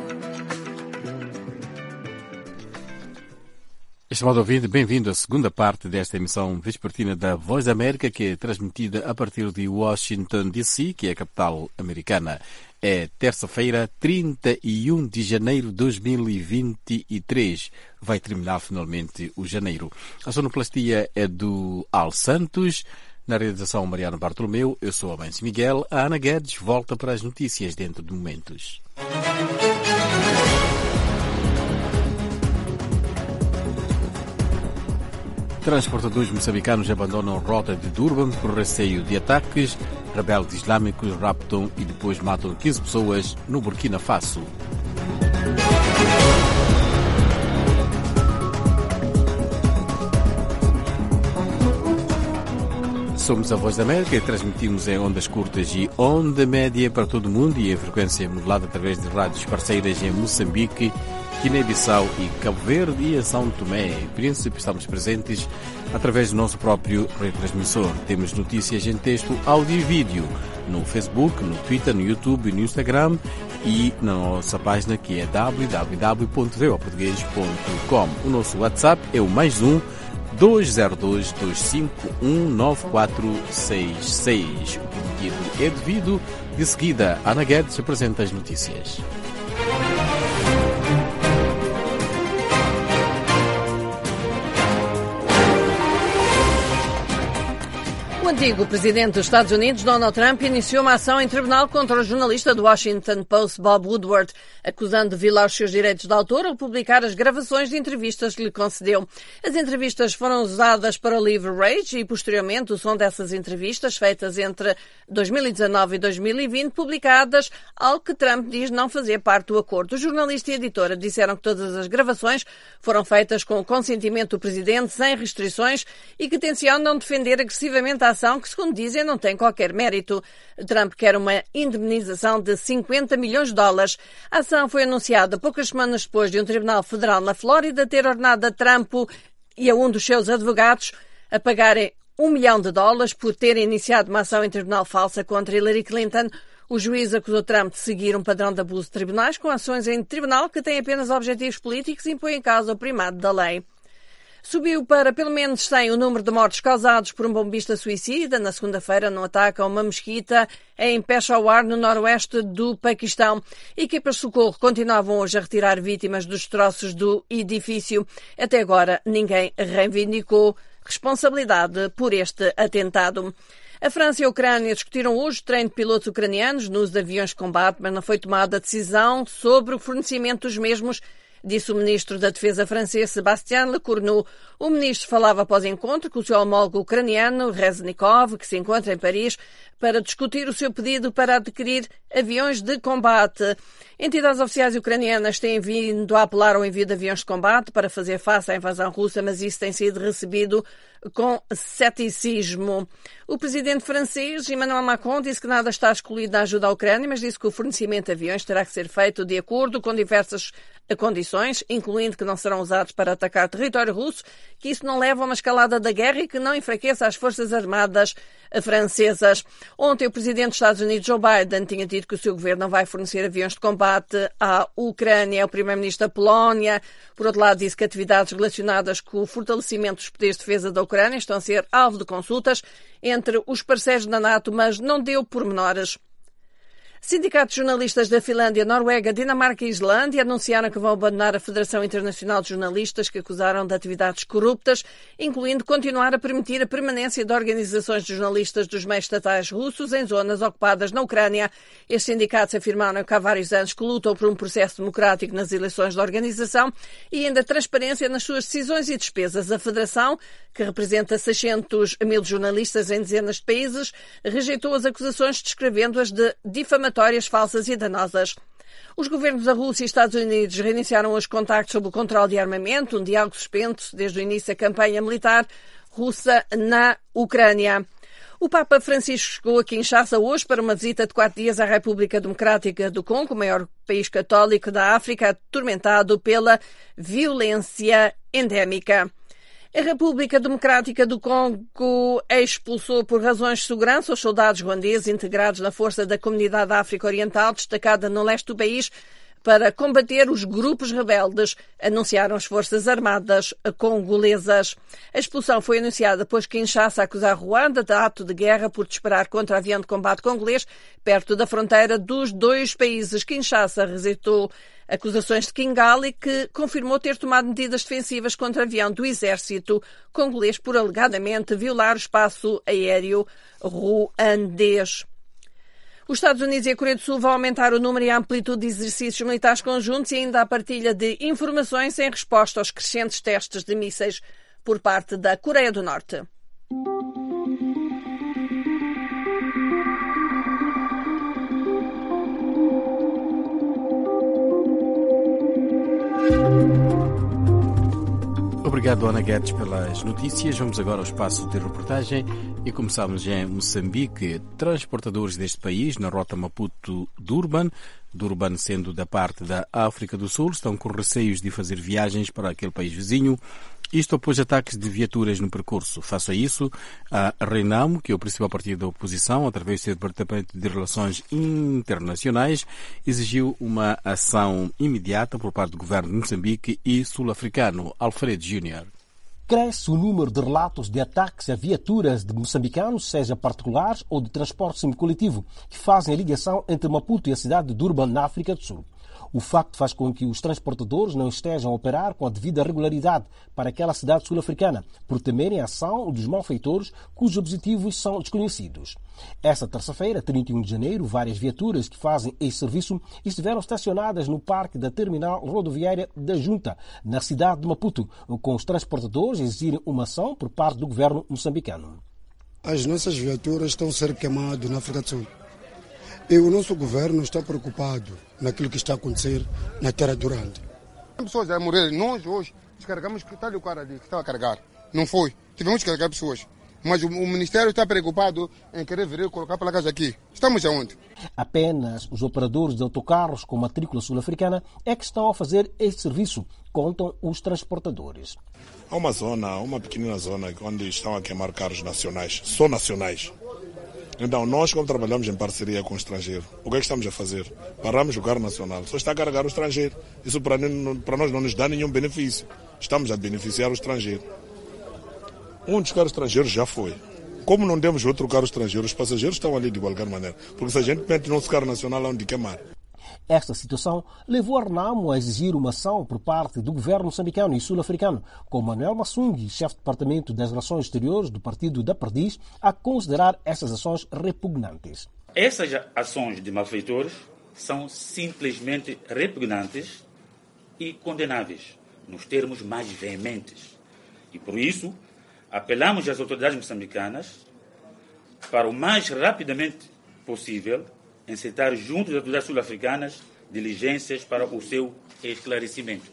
Estimado ouvinte, bem-vindo à segunda parte desta emissão vespertina da Voz da América, que é transmitida a partir de Washington, D.C., que é a capital americana. É terça-feira, 31 de janeiro de 2023. Vai terminar finalmente o janeiro. A sonoplastia é do Al Santos. Na realização, Mariano Bartolomeu. Eu sou Amancio Miguel. A Ana Guedes volta para as notícias dentro de momentos. Transportadores moçambicanos abandonam rota de Durban por receio de ataques. Rebeldes islâmicos raptam e depois matam 15 pessoas no Burkina Faso. Somos a Voz da América e transmitimos em ondas curtas e onda média para todo o mundo e em frequência modulada através de rádios parceiras em Moçambique, Guiné-Bissau e Cabo Verde e em São Tomé e Príncipe. Estamos presentes através do nosso próprio retransmissor. Temos notícias em texto, áudio e vídeo no Facebook, no Twitter, no YouTube e no Instagram e na nossa página que é www.voaportugues.com. O nosso WhatsApp é o +1 202 251 9466. O pedido é devido. De seguida, Ana Guedes apresenta as notícias. O antigo presidente dos Estados Unidos, Donald Trump, iniciou uma ação em tribunal contra o jornalista do Washington Post, Bob Woodward, acusando de violar os seus direitos de autor ao publicar as gravações de entrevistas que lhe concedeu. As entrevistas foram usadas para o livro Rage e, posteriormente, o som dessas entrevistas, feitas entre 2019 e 2020, publicadas, algo que Trump diz não fazer parte do acordo. O jornalista e a editora disseram que todas as gravações foram feitas com o consentimento do presidente, sem restrições, e que tencionam defender agressivamente a ação que, segundo dizem, não tem qualquer mérito. Trump quer uma indemnização de $50 milhões. A ação foi anunciada poucas semanas depois de um tribunal federal na Flórida ter ordenado a Trump e a um dos seus advogados a pagarem $1 milhão por terem iniciado uma ação em tribunal falsa contra Hillary Clinton. O juiz acusou Trump de seguir um padrão de abuso de tribunais com ações em tribunal que têm apenas objetivos políticos e impõem em causa o primado da lei. Subiu para pelo menos 100 o número de mortos causados por um bombista suicida na segunda-feira num ataque a uma mesquita em Peshawar, no noroeste do Paquistão. Equipas de socorro continuavam hoje a retirar vítimas dos destroços do edifício. Até agora, ninguém reivindicou responsabilidade por este atentado. A França e a Ucrânia discutiram hoje o treino de pilotos ucranianos no uso de aviões de combate, mas não foi tomada a decisão sobre o fornecimento dos mesmos, disse o ministro da Defesa francês Sébastien Lecornu. O ministro falava após encontro com o seu homólogo ucraniano Reznikov, que se encontra em Paris, para discutir o seu pedido para adquirir aviões de combate. Entidades oficiais ucranianas têm vindo a apelar ao envio de aviões de combate para fazer face à invasão russa, mas isso tem sido recebido com ceticismo. O presidente francês, Emmanuel Macron, disse que nada está excluído da ajuda à Ucrânia, mas disse que o fornecimento de aviões terá que ser feito de acordo com diversas condições, incluindo que não serão usados para atacar território russo, que isso não leva a uma escalada da guerra e que não enfraqueça as forças armadas francesas. Ontem, o presidente dos Estados Unidos, Joe Biden, tinha dito que o seu governo não vai fornecer aviões de combate à Ucrânia. O primeiro-ministro da Polónia, por outro lado, disse que atividades relacionadas com o fortalecimento dos poderes de defesa da Ucrânia estão a ser alvo de consultas entre os parceiros da NATO, mas não deu pormenores. Sindicatos de jornalistas da Finlândia, Noruega, Dinamarca e Islândia anunciaram que vão abandonar a Federação Internacional de Jornalistas, que acusaram de atividades corruptas, incluindo continuar a permitir a permanência de organizações de jornalistas dos meios estatais russos em zonas ocupadas na Ucrânia. Estes sindicatos afirmaram que há vários anos que lutam por um processo democrático nas eleições da organização e ainda transparência nas suas decisões e despesas. A Federação, que representa 600 mil jornalistas em dezenas de países, rejeitou as acusações, descrevendo-as de difamatórias, falsas e danosas. Os governos da Rússia e Estados Unidos reiniciaram os contactos sobre o controle de armamento, um diálogo suspenso desde o início da campanha militar russa na Ucrânia. O Papa Francisco chegou a Kinshasa hoje para uma visita de 4 dias à República Democrática do Congo, o maior país católico da África, atormentado pela violência endémica. A República Democrática do Congo expulsou por razões de segurança os soldados ruandeses integrados na Força da Comunidade da África Oriental, destacada no leste do país, para combater os grupos rebeldes, anunciaram as Forças Armadas congolesas. A expulsão foi anunciada depois que Kinshasa acusar Ruanda de ato de guerra por disparar contra o avião de combate congolês perto da fronteira dos dois países. Kinshasa rejeitou acusações de Kigali, que confirmou ter tomado medidas defensivas contra o avião do exército congolês por alegadamente violar o espaço aéreo ruandês. Os Estados Unidos e a Coreia do Sul vão aumentar o número e a amplitude de exercícios militares conjuntos e ainda a partilha de informações em resposta aos crescentes testes de mísseis por parte da Coreia do Norte. Obrigado, Ana Guedes, pelas notícias. Vamos agora ao espaço de reportagem e começamos em Moçambique. Transportadores deste país, na rota Maputo-Durban, Durban sendo da parte da África do Sul, estão com receios de fazer viagens para aquele país vizinho. Isto após ataques de viaturas no percurso. Face a isso, a Renamo, que é o principal partido da oposição, através do seu Departamento de Relações Internacionais, exigiu uma ação imediata por parte do governo de Moçambique e sul-africano. Alfredo Júnior. Cresce o número de relatos de ataques a viaturas de moçambicanos, seja particulares ou de transporte semicoletivo, que fazem a ligação entre Maputo e a cidade de Durban, na África do Sul. O facto faz com que os transportadores não estejam a operar com a devida regularidade para aquela cidade sul-africana, por temerem a ação dos malfeitores cujos objetivos são desconhecidos. Esta terça-feira, 31 de janeiro, várias viaturas que fazem este serviço estiveram estacionadas no parque da terminal rodoviária da Junta, na cidade de Maputo, com os transportadores a exigirem uma ação por parte do governo moçambicano. As nossas viaturas estão a ser queimadas na África do Sul. E o nosso governo está preocupado naquilo que está a acontecer na terra durante. As pessoas a morrer, nós hoje descarregamos que está ali o cara ali que estava a carregar. Não foi. Tivemos que carregar pessoas. Mas o Ministério está preocupado em querer vir e colocar placas aqui. Estamos aonde? Apenas os operadores de autocarros com matrícula sul-africana é que estão a fazer este serviço, contam os transportadores. Há uma zona, uma pequenina zona, onde estão a queimar carros nacionais, só nacionais. Então, nós, como trabalhamos em parceria com o estrangeiro, o que é que estamos a fazer? Paramos o carro nacional, só está a carregar o estrangeiro. Isso para nós não nos dá nenhum benefício. Estamos a beneficiar o estrangeiro. Um dos carros estrangeiros já foi. Como não temos outro carro estrangeiro, os passageiros estão ali de qualquer maneira. Porque se a gente mete o nosso carro nacional, onde queimar? Esta situação levou a Renamo a exigir uma ação por parte do governo moçambicano e sul-africano, com Manuel Massungi, chefe de Departamento das Relações Exteriores do Partido da Perdiz, a considerar essas ações repugnantes. Essas ações de malfeitores são simplesmente repugnantes e condenáveis, nos termos mais veementes. E por isso, apelamos às autoridades moçambicanas para o mais rapidamente possível encetar junto às autoridades sul-africanas diligências para o seu esclarecimento.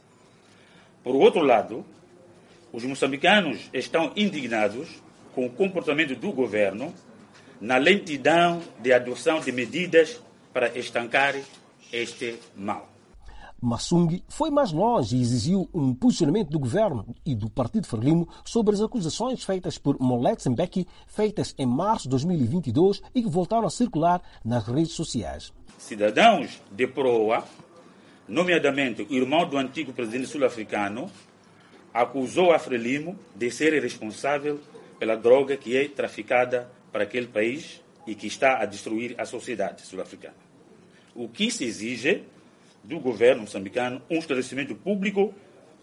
Por outro lado, os moçambicanos estão indignados com o comportamento do governo na lentidão de adoção de medidas para estancar este mal. Massungi foi mais longe e exigiu um posicionamento do governo e do Partido Frelimo sobre as acusações feitas por Molet Mbeki, feitas em março de 2022 e que voltaram a circular nas redes sociais. Cidadãos de proa, nomeadamente o irmão do antigo presidente sul-africano, acusou a Frelimo de ser responsável pela droga que é traficada para aquele país e que está a destruir a sociedade sul-africana. O que se exige do governo moçambicano um esclarecimento público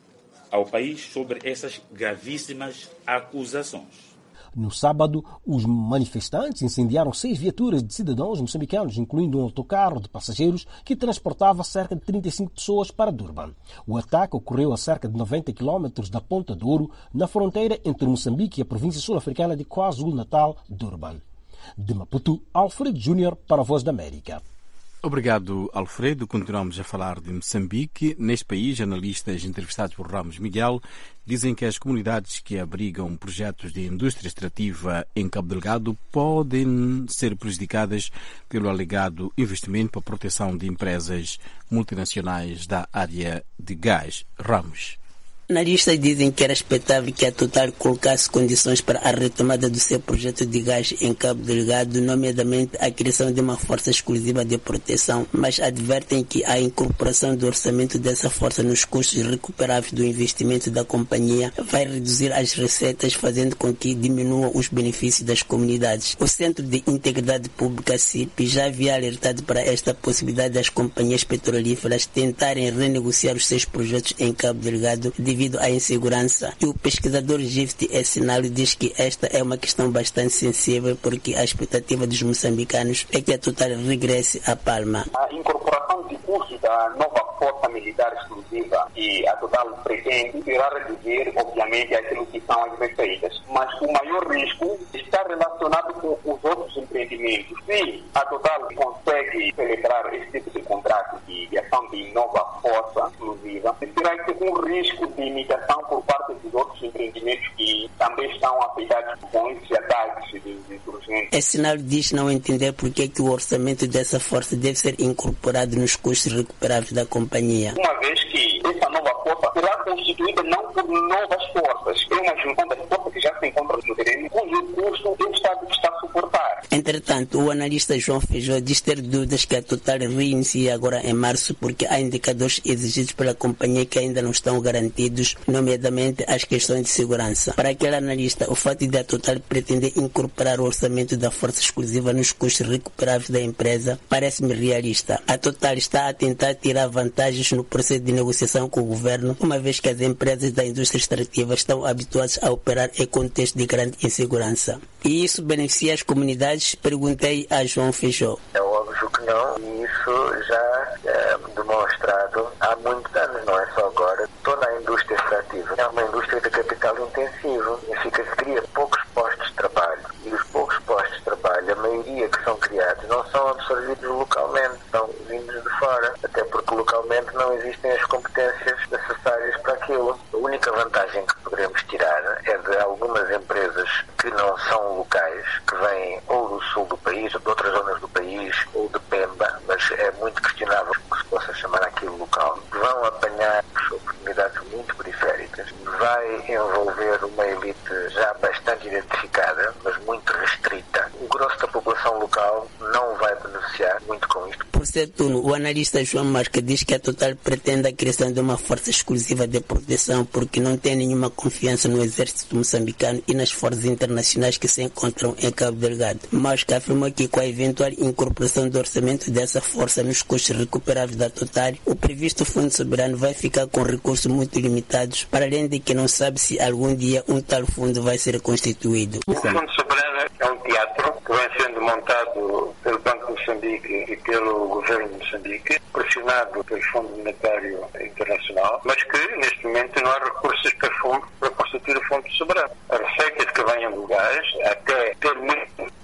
ao país sobre essas gravíssimas acusações. No sábado, os manifestantes incendiaram 6 viaturas de cidadãos moçambicanos, incluindo um autocarro de passageiros que transportava cerca de 35 pessoas para Durban. O ataque ocorreu a cerca de 90 quilómetros da Ponta de Ouro, na fronteira entre Moçambique e a província sul-africana de KwaZulu-Natal, Durban. De Maputo, Alfredo Júnior para a Voz da América. Obrigado, Alfredo. Continuamos a falar de Moçambique. Neste país, analistas entrevistados por Ramos Miguel dizem que as comunidades que abrigam projetos de indústria extrativa em Cabo Delgado podem ser prejudicadas pelo alegado investimento para a proteção de empresas multinacionais da área de gás. Ramos. Analistas dizem que era expectável que a Total colocasse condições para a retomada do seu projeto de gás em Cabo Delgado, nomeadamente a criação de uma força exclusiva de proteção, mas advertem que a incorporação do orçamento dessa força nos custos recuperáveis do investimento da companhia vai reduzir as receitas, fazendo com que diminuam os benefícios das comunidades. O Centro de Integridade Pública, CIP, já havia alertado para esta possibilidade das companhias petrolíferas tentarem renegociar os seus projetos em Cabo Delgado devido à insegurança. E o pesquisador Gift Essinal diz que esta é uma questão bastante sensível, porque a expectativa dos moçambicanos é que a Total regresse a Palma. A incorporação de custos da nova força militar exclusiva que a Total pretende irá reduzir, obviamente, aquilo que são as receitas. Mas o maior risco está relacionado com os outros empreendimentos. Se a Total consegue celebrar esse tipo de contrato de ação de nova força exclusiva, terá que ter um risco de imitação por parte dos outros empreendimentos que também estão afetados com esses ataques de insurgentes. Esse sinal diz não entender por que o orçamento dessa força deve ser incorporado nos custos recuperáveis da companhia. Uma vez que essa nova força será constituída não por novas forças, é uma junção das forças que já se encontram no terreno, cujo custo o Estado está a suportar. Entretanto, o analista João Feijó diz ter dúvidas que a Total reinicie agora em março, porque há indicadores exigidos pela companhia que ainda não estão garantidos, nomeadamente as questões de segurança. Para aquele analista, o fato de a Total pretender incorporar o orçamento da força exclusiva nos custos recuperáveis da empresa parece-me realista. A Total está a tentar tirar vantagens no processo de negociação com o governo, uma vez que as empresas da indústria extrativa estão habituadas a operar em contexto de grande insegurança. E isso beneficia as comunidades? Perguntei a João Feijó. É óbvio que não, e isso já é demonstrado há muitos anos, não é só agora. Toda a indústria extrativa é uma indústria de capital intensivo, significa que cria poucos postos de trabalho. E os poucos postos de trabalho, a maioria que são criados, não são absorvidos localmente, são vindos de fora, até porque localmente não existem as competências necessárias para aquilo. A única vantagem que poderemos tirar é de algumas empresas que não são locais, que vêm ou do sul do país, ou de outras zonas do país, ou de Pemba, mas é muito questionável que se possa chamar aquilo local. Vão apanhar oportunidades muito periféricas, vai envolver uma elite já bastante identificada, mas muito restrita. O grosso da população local não vai beneficiar muito com isto. Por ser turno, o analista João Marca diz que a Total pretende a criação de uma força exclusiva de proteção porque não tem nenhuma confiança no exército moçambicano e nas forças internacionais que se encontram em Cabo Delgado. Mas que afirmou que com a eventual incorporação do orçamento dessa força nos custos recuperáveis da Total, o previsto Fundo Soberano vai ficar com recursos muito limitados, para além de que não sabe se algum dia um tal fundo vai ser constituído. O Fundo Soberano é um teatro que vem sendo montado pelo Banco de Moçambique e pelo governo de Moçambique, pressionado pelo Fundo Monetário Internacional, mas que neste momento não há recursos para constituir o Fundo Soberano. As receitas que venham do gás até termino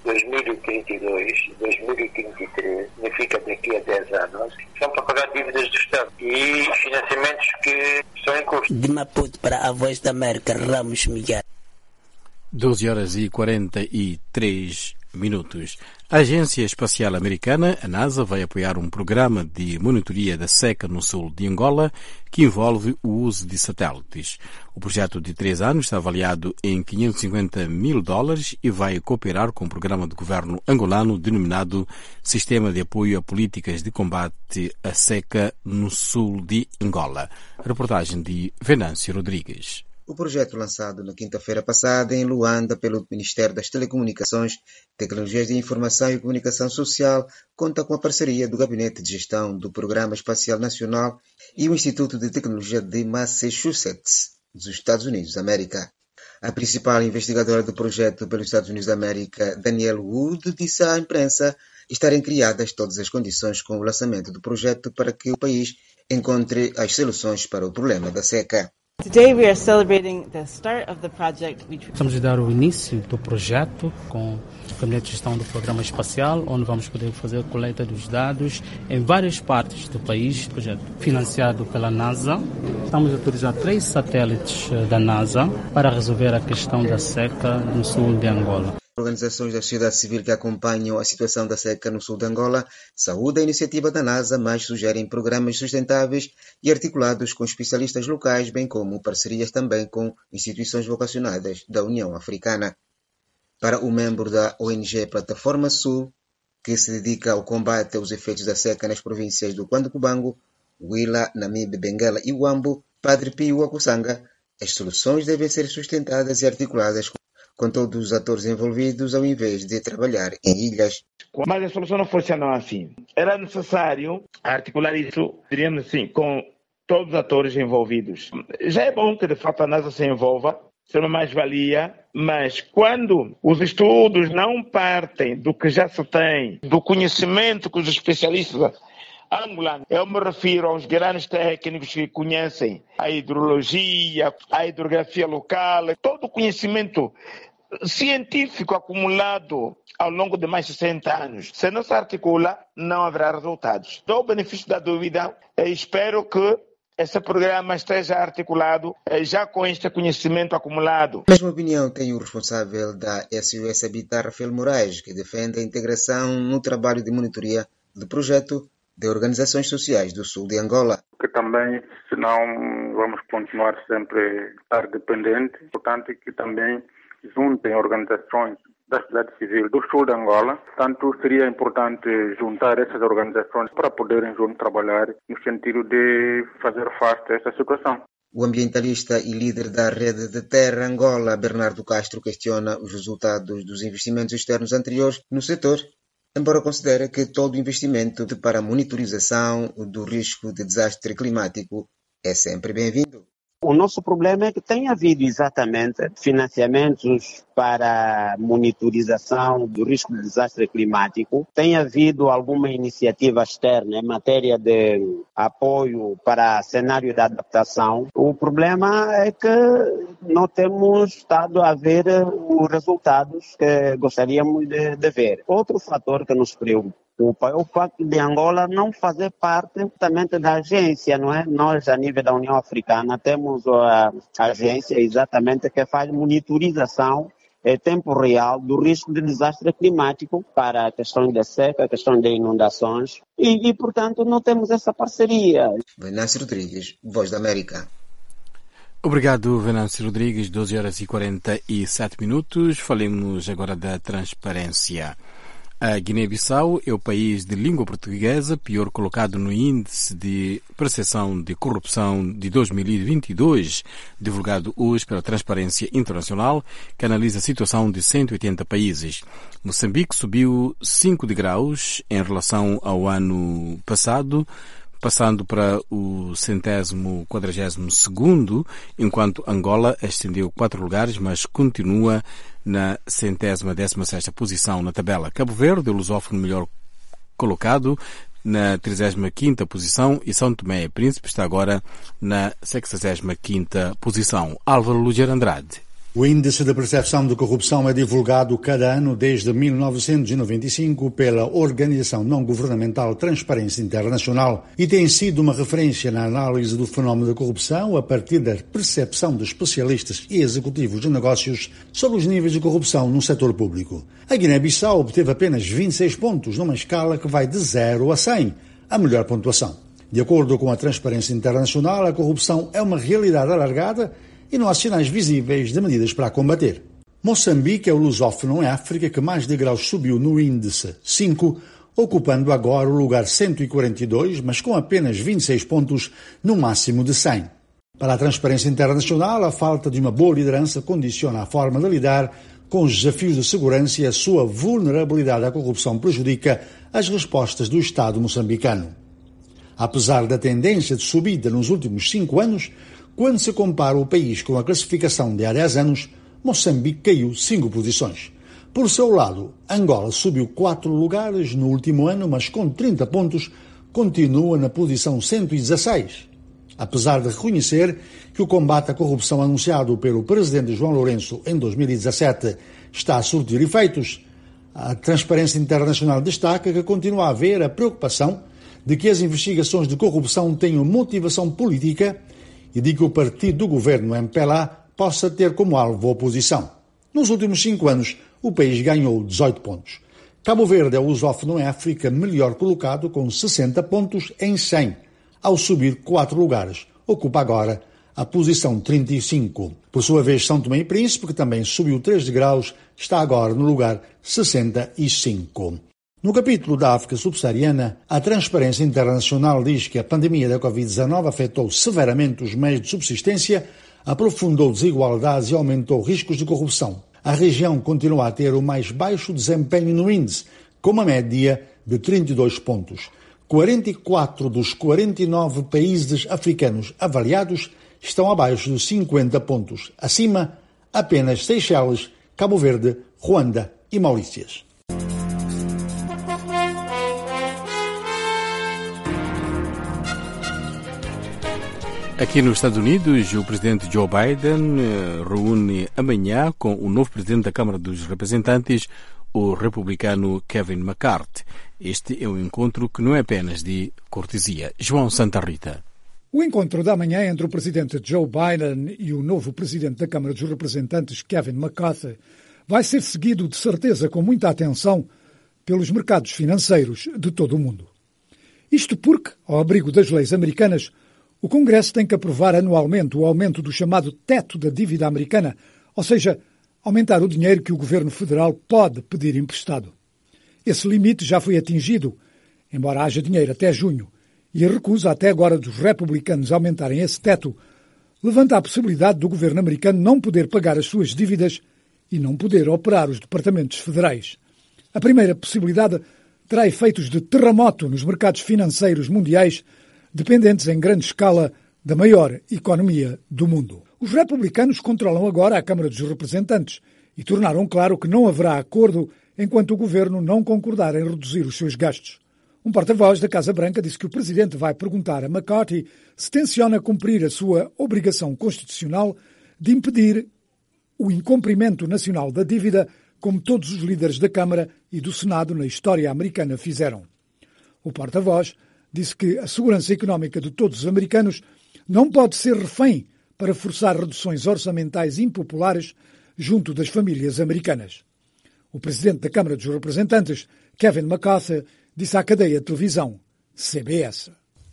2032, 2033, significa daqui a 10 anos, são para pagar dívidas do Estado e financiamentos que estão em curso. De Maputo para a Voz da América, Ramos Miguel. 12h43. A Agência Espacial Americana, a NASA, vai apoiar um programa de monitoria da seca no sul de Angola que envolve o uso de satélites. O projeto de 3 anos está avaliado em $550 mil e vai cooperar com o programa de governo angolano denominado Sistema de Apoio a Políticas de Combate à Seca no sul de Angola. Reportagem de Venâncio Rodrigues. O projeto lançado na quinta-feira passada em Luanda pelo Ministério das Telecomunicações, Tecnologias de Informação e Comunicação Social conta com a parceria do Gabinete de Gestão do Programa Espacial Nacional e o Instituto de Tecnologia de Massachusetts, dos Estados Unidos da América. A principal investigadora do projeto pelos Estados Unidos da América, Danielle Wood, disse à imprensa estarem criadas todas as condições com o lançamento do projeto para que o país encontre as soluções para o problema da seca. Estamos a dar o início do projeto com o Gabinete de Gestão do Programa Espacial, onde vamos poder fazer a coleta dos dados em várias partes do país. Projeto financiado pela NASA. Estamos a utilizar 3 satélites da NASA para resolver a questão da seca no sul de Angola. Organizações da sociedade civil que acompanham a situação da seca no sul de Angola saúdam a iniciativa da NASA, mas sugerem programas sustentáveis e articulados com especialistas locais, bem como parcerias também com instituições vocacionadas da União Africana. Para o membro da ONG Plataforma Sul, que se dedica ao combate aos efeitos da seca nas províncias do Cubango, Huila, Namibe, Benguela e Huambo, Padre Pio Akusanga, as soluções devem ser sustentadas e articuladas com todos os atores envolvidos, ao invés de trabalhar em ilhas. Mas a solução não funciona assim. Era necessário articular isso, diríamos assim, com todos os atores envolvidos. Já é bom que, de fato, a NASA se envolva, isso é uma mais-valia, mas quando os estudos não partem do que já se tem, do conhecimento que os especialistas angolanos, eu me refiro aos grandes técnicos que conhecem a hidrologia, a hidrografia local, todo o conhecimento científico acumulado ao longo de mais de 60 anos. Se não se articula, não haverá resultados. Dou o benefício da dúvida e espero que esse programa esteja articulado já com este conhecimento acumulado. A mesma opinião tem o responsável da SOS Habitat, Rafael Moraes, que defende a integração no trabalho de monitoria do projeto de organizações sociais do sul de Angola. Que também, senão vamos continuar sempre a estar dependentes, portanto que também juntem organizações da sociedade civil do sul de Angola. Portanto, seria importante juntar essas organizações para poderem juntos trabalhar no sentido de fazer face a esta situação. O ambientalista e líder da Rede de Terra Angola, Bernardo Castro, questiona os resultados dos investimentos externos anteriores no setor, embora considere que todo investimento para a monitorização do risco de desastre climático é sempre bem-vindo. O nosso problema é que tem havido exatamente financiamentos para monitorização do risco de desastre climático. Tem havido alguma iniciativa externa em matéria de apoio para cenário de adaptação. O problema é que não temos estado a ver os resultados que gostaríamos de ver. Outro fator que nos preocupa é o facto de Angola não fazer parte exatamente da agência, não é? Nós, a nível da União Africana, temos a agência exatamente que faz monitorização em tempo real do risco de desastre climático para a questão da seca, a questão de inundações e, portanto, não temos essa parceria. Venâncio Rodrigues, Voz da América. Obrigado, Venâncio Rodrigues, 12h47. Falemos agora da transparência. A Guiné-Bissau é o país de língua portuguesa pior colocado no índice de percepção de corrupção de 2022, divulgado hoje pela Transparência Internacional, que analisa a situação de 180 países. Moçambique subiu 5 degraus em relação ao ano passado, passando para o 142º, enquanto Angola ascendeu 4 lugares, mas continua na 116ª posição na tabela. Cabo Verde, o lusófono melhor colocado, na 35ª posição, e São Tomé e Príncipe está agora na 65ª posição. Álvaro Luger Andrade. O Índice de Percepção de Corrupção é divulgado cada ano desde 1995 pela organização não-governamental Transparência Internacional e tem sido uma referência na análise do fenómeno da corrupção a partir da percepção de especialistas e executivos de negócios sobre os níveis de corrupção no setor público. A Guiné-Bissau obteve apenas 26 pontos numa escala que vai de 0 a 100, a melhor pontuação. De acordo com a Transparência Internacional, a corrupção é uma realidade alargada e não há sinais visíveis de medidas para a combater. Moçambique é o lusófono em África que mais degraus subiu no índice 5, ocupando agora o lugar 142, mas com apenas 26 pontos no máximo de 100. Para a Transparência Internacional, a falta de uma boa liderança condiciona a forma de lidar com os desafios de segurança e a sua vulnerabilidade à corrupção prejudica as respostas do Estado moçambicano. Apesar da tendência de subida nos últimos 5 anos, quando se compara o país com a classificação de há 10 anos, Moçambique caiu 5 posições. Por seu lado, Angola subiu 4 lugares no último ano, mas com 30 pontos continua na posição 116. Apesar de reconhecer que o combate à corrupção anunciado pelo presidente João Lourenço em 2017 está a surtir efeitos, a Transparência Internacional destaca que continua a haver a preocupação de que as investigações de corrupção tenham motivação política e de que o partido do governo MPLA possa ter como alvo a oposição. Nos últimos 5 anos, o país ganhou 18 pontos. Cabo Verde é o lusófono em África melhor colocado, com 60 pontos em 100. Ao subir 4 lugares, ocupa agora a posição 35. Por sua vez, São Tomé e Príncipe, que também subiu 3 degraus, está agora no lugar 65. No capítulo da África subsaariana, a Transparência Internacional diz que a pandemia da Covid-19 afetou severamente os meios de subsistência, aprofundou desigualdades e aumentou riscos de corrupção. A região continua a ter o mais baixo desempenho no índice, com uma média de 32 pontos. 44 dos 49 países africanos avaliados estão abaixo dos 50 pontos. Acima, apenas Seychelles, Cabo Verde, Ruanda e Maurícias. Aqui nos Estados Unidos, o presidente Joe Biden reúne amanhã com o novo presidente da Câmara dos Representantes, o republicano Kevin McCarthy. Este é um encontro que não é apenas de cortesia. João Santa Rita. O encontro da manhã entre o presidente Joe Biden e o novo presidente da Câmara dos Representantes, Kevin McCarthy, vai ser seguido, de certeza, com muita atenção pelos mercados financeiros de todo o mundo. Isto porque, ao abrigo das leis americanas, o Congresso tem que aprovar anualmente o aumento do chamado teto da dívida americana, ou seja, aumentar o dinheiro que o governo federal pode pedir emprestado. Esse limite já foi atingido, embora haja dinheiro até junho, e a recusa até agora dos republicanos a aumentarem esse teto levanta a possibilidade do governo americano não poder pagar as suas dívidas e não poder operar os departamentos federais. A primeira possibilidade terá efeitos de terremoto nos mercados financeiros mundiais, dependentes em grande escala da maior economia do mundo. Os republicanos controlam agora a Câmara dos Representantes e tornaram claro que não haverá acordo enquanto o governo não concordar em reduzir os seus gastos. Um porta-voz da Casa Branca disse que o presidente vai perguntar a McCarthy se tenciona cumprir a sua obrigação constitucional de impedir o incumprimento nacional da dívida, como todos os líderes da Câmara e do Senado na história americana fizeram. O porta-voz disse que a segurança económica de todos os americanos não pode ser refém para forçar reduções orçamentais impopulares junto das famílias americanas. O presidente da Câmara dos Representantes, Kevin McCarthy, disse à cadeia de televisão CBS.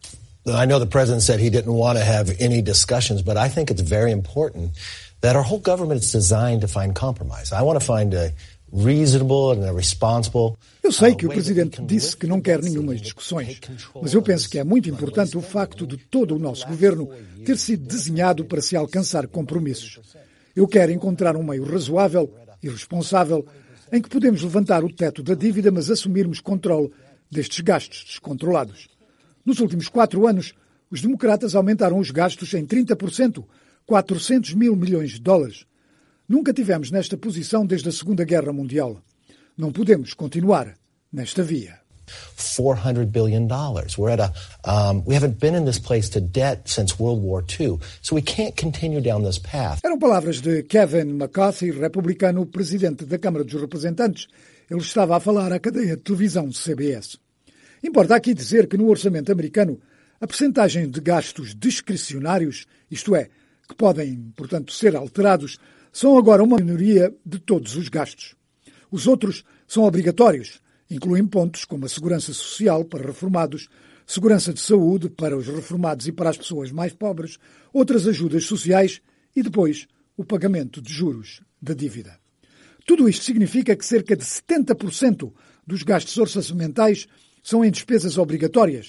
I know the president said he didn't want to have any discussions, but I think it's very important that our whole government is designed to find compromise. I want to find a reasonable and a responsible. Eu sei que o presidente disse que não quer nenhumas discussões, mas eu penso que é muito importante o facto de todo o nosso governo ter sido desenhado para se alcançar compromissos. Eu quero encontrar um meio razoável e responsável em que podemos levantar o teto da dívida, mas assumirmos controle destes gastos descontrolados. Nos últimos 4 anos, os democratas aumentaram os gastos em 30%, 400 mil milhões de dólares. Nunca tivemos nesta posição desde a Segunda Guerra Mundial. Não podemos continuar nesta via. $400 billion. We haven't been in this place to debt since World War II, so we can't continue down this path. Eram palavras de Kevin McCarthy, republicano, presidente da Câmara dos Representantes. Ele estava a falar à cadeia de televisão CBS. Importa aqui dizer que no orçamento americano, a percentagem de gastos discricionários, isto é, que podem, portanto, ser alterados, são agora uma minoria de todos os gastos. Os outros são obrigatórios, incluem pontos como a segurança social para reformados, segurança de saúde para os reformados e para as pessoas mais pobres, outras ajudas sociais e depois o pagamento de juros da dívida. Tudo isto significa que cerca de 70% dos gastos orçamentais são em despesas obrigatórias,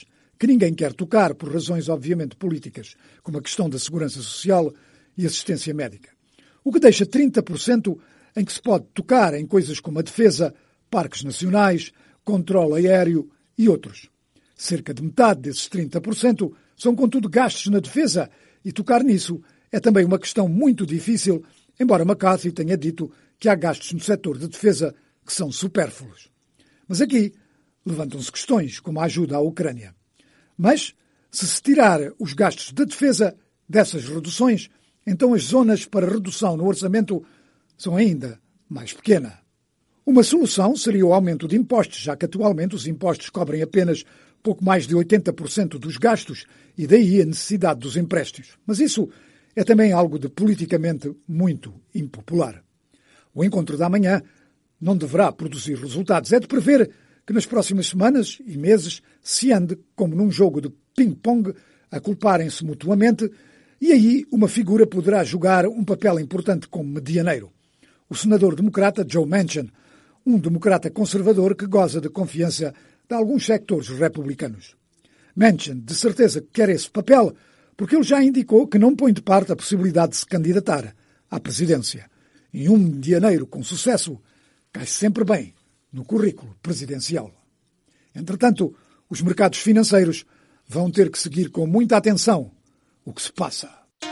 que ninguém quer tocar por razões obviamente políticas, como a questão da segurança social e assistência médica. O que deixa 30% em que se pode tocar em coisas como a defesa, parques nacionais, controle aéreo e outros. Cerca de metade desses 30% são, contudo, gastos na defesa e tocar nisso é também uma questão muito difícil, embora McCarthy tenha dito que há gastos no setor de defesa que são supérfluos. Mas aqui levantam-se questões como a ajuda à Ucrânia. Mas, se tirar os gastos de defesa dessas reduções, então as zonas para redução no orçamento são ainda mais pequenas. Uma solução seria o aumento de impostos, já que atualmente os impostos cobrem apenas pouco mais de 80% dos gastos e daí a necessidade dos empréstimos. Mas isso é também algo de politicamente muito impopular. O encontro da manhã não deverá produzir resultados. É de prever que nas próximas semanas e meses se ande, como num jogo de ping-pong, a culparem-se mutuamente e aí uma figura poderá jogar um papel importante como medianeiro. O senador democrata Joe Manchin, um democrata conservador que goza de confiança de alguns sectores republicanos. Manchin, de certeza, quer esse papel, porque ele já indicou que não põe de parte a possibilidade de se candidatar à presidência. E um medianeiro com sucesso cai sempre bem no currículo presidencial. Entretanto, os mercados financeiros vão ter que seguir com muita atenção o que se passa.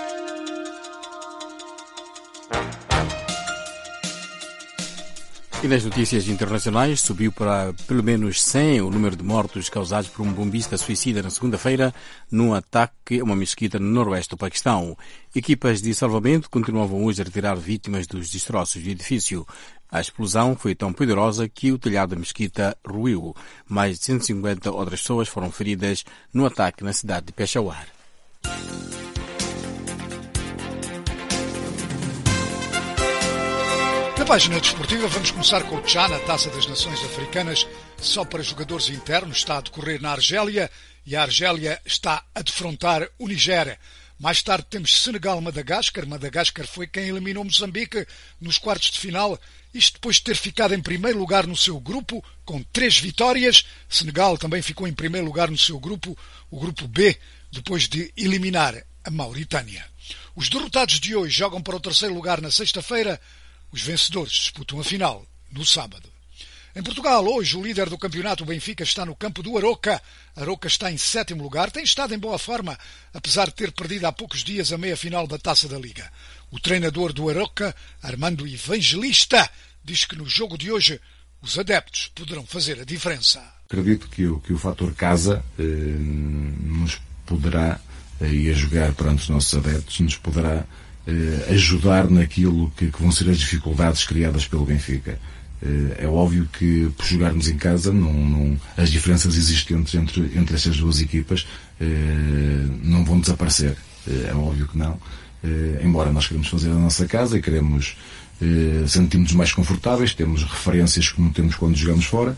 E nas notícias internacionais, subiu para pelo menos 100 o número de mortos causados por um bombista suicida na segunda-feira num ataque a uma mesquita no noroeste do Paquistão. Equipas de salvamento continuavam hoje a retirar vítimas dos destroços do edifício. A explosão foi tão poderosa que o telhado da mesquita ruiu. Mais de 150 outras pessoas foram feridas no ataque na cidade de Peshawar. Na página desportiva vamos começar com o Tchá na Taça das Nações Africanas, só para jogadores internos, está a decorrer na Argélia e a Argélia está a defrontar o Nigéria. Mais tarde temos Senegal-Madagascar. Madagascar foi quem eliminou Moçambique nos quartos de final, isto depois de ter ficado em primeiro lugar no seu grupo, com 3 vitórias. Senegal também ficou em primeiro lugar no seu grupo, o grupo B, depois de eliminar a Mauritânia. Os derrotados de hoje jogam para o terceiro lugar na sexta-feira. Os vencedores disputam a final no sábado. Em Portugal, hoje, o líder do campeonato, o Benfica, está no campo do Aroca. Aroca está em 7º lugar, tem estado em boa forma, apesar de ter perdido há poucos dias a meia-final da Taça da Liga. O treinador do Aroca, Armando Evangelista, diz que no jogo de hoje os adeptos poderão fazer a diferença. Acredito que o fator casa nos poderá, e a jogar perante os nossos adeptos, nos poderá ajudar naquilo que vão ser as dificuldades criadas pelo Benfica. É óbvio que por jogarmos em casa as diferenças existentes entre estas duas equipas não vão desaparecer. É óbvio que não. Embora nós queremos fazer a nossa casa e queremos sentir-nos mais confortáveis, temos referências que não temos quando jogamos fora,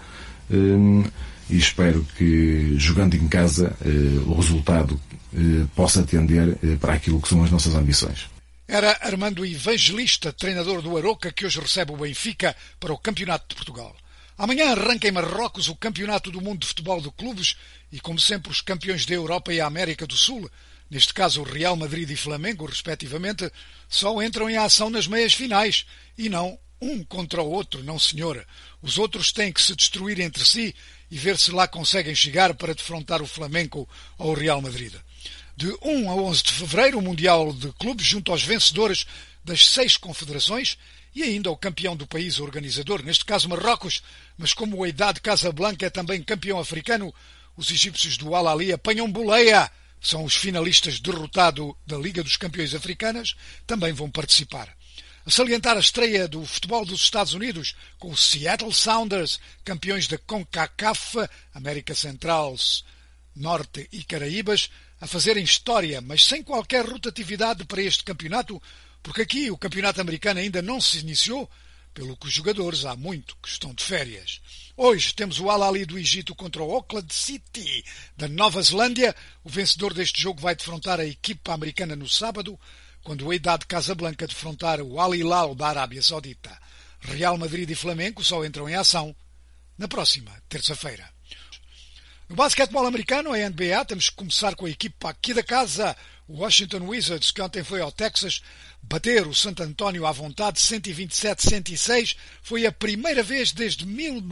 e espero que jogando em casa o resultado possa atender para aquilo que são as nossas ambições. Era Armando Evangelista, treinador do Aroca, que hoje recebe o Benfica para o Campeonato de Portugal. Amanhã arranca em Marrocos o Campeonato do Mundo de Futebol de Clubes e, como sempre, os campeões da Europa e a América do Sul, neste caso o Real Madrid e Flamengo, respectivamente, só entram em ação nas meias finais e não um contra o outro, não senhora. Os outros têm que se destruir entre si e ver se lá conseguem chegar para defrontar o Flamengo ou o Real Madrid. De 1 a 11 de fevereiro, o Mundial de Clubes junto aos vencedores das 6 confederações e ainda o campeão do país organizador, neste caso Marrocos, mas como o Wydad Casablanca é também campeão africano, os egípcios do Al Ahly apanham boleia. São os finalistas derrotados da Liga dos Campeões Africanas, também vão participar. A salientar a estreia do futebol dos Estados Unidos com os Seattle Sounders, campeões da CONCACAF, América Central, Norte e Caraíbas, a fazerem história, mas sem qualquer rotatividade para este campeonato, porque aqui o campeonato americano ainda não se iniciou, pelo que os jogadores há muito que estão de férias. Hoje temos o Al Ahly do Egito contra o Auckland City da Nova Zelândia. O vencedor deste jogo vai defrontar a equipa americana no sábado, quando o Wydad Casablanca defrontar o Al Hilal da Arábia Saudita. Real Madrid e Flamengo só entram em ação na próxima terça-feira. No basquetebol americano, a NBA, temos que começar com a equipa aqui da casa, o Washington Wizards, que ontem foi ao Texas bater o San Antonio à vontade, 127-106. Foi a primeira vez desde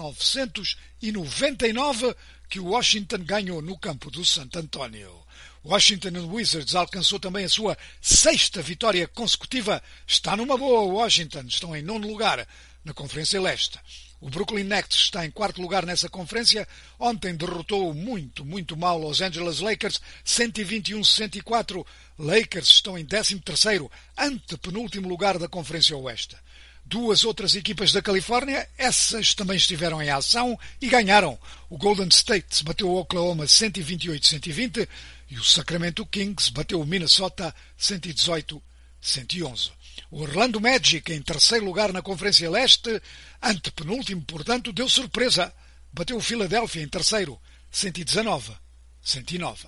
1999 que o Washington ganhou no campo do San Antonio. O Washington Wizards alcançou também a sua 6ª vitória consecutiva. Está numa boa, o Washington. Estão em 9º lugar na Conferência Leste. O Brooklyn Nets está em 4º lugar nessa conferência. Ontem derrotou muito mal Los Angeles Lakers, 121-64. Lakers estão em 13º, antepenúltimo lugar da Conferência Oeste. 2 outras equipas da Califórnia, essas também estiveram em ação e ganharam. O Golden State bateu o Oklahoma 128-120 e o Sacramento Kings bateu o Minnesota 118-111. O Orlando Magic, em 3º lugar na Conferência Leste, antepenúltimo, portanto, deu surpresa. Bateu o Philadelphia em 3º, 119-109.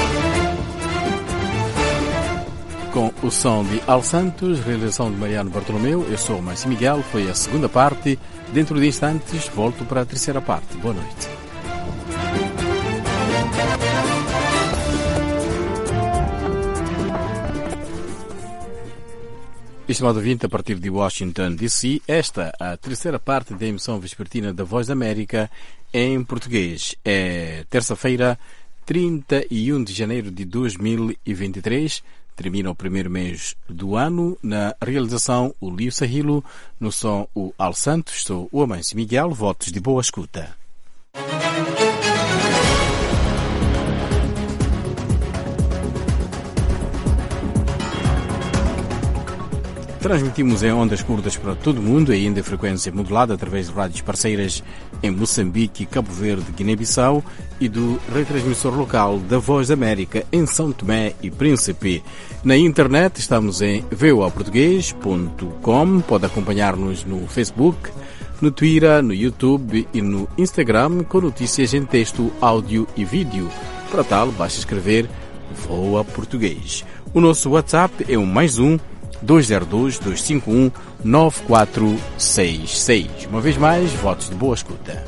Com o som de Al Santos, realização de Mariano Bartolomeu, eu sou o Márcio Miguel, foi a segunda parte. Dentro de instantes, volto para a terceira parte. Boa noite. Estimado ouvinte, a partir de Washington, D.C., esta a terceira parte da emissão vespertina da Voz da América em português. É terça-feira, 31 de janeiro de 2023. Termina o primeiro mês do ano. Na realização, o Lío Sahilo. No som, o Al Santos. Sou o Amâncio Miguel. Votos de boa escuta. Transmitimos em ondas curtas para todo o mundo, ainda em frequência modulada através de rádios parceiras em Moçambique, Cabo Verde, Guiné-Bissau e do retransmissor local da Voz da América em São Tomé e Príncipe. Na internet estamos em voaportugues.com, pode acompanhar-nos no Facebook, no Twitter, no YouTube e no Instagram com notícias em texto, áudio e vídeo. Para tal, basta escrever Voa Português. O nosso WhatsApp é o +1 202-251-9466. Uma vez mais, votos de boa escuta.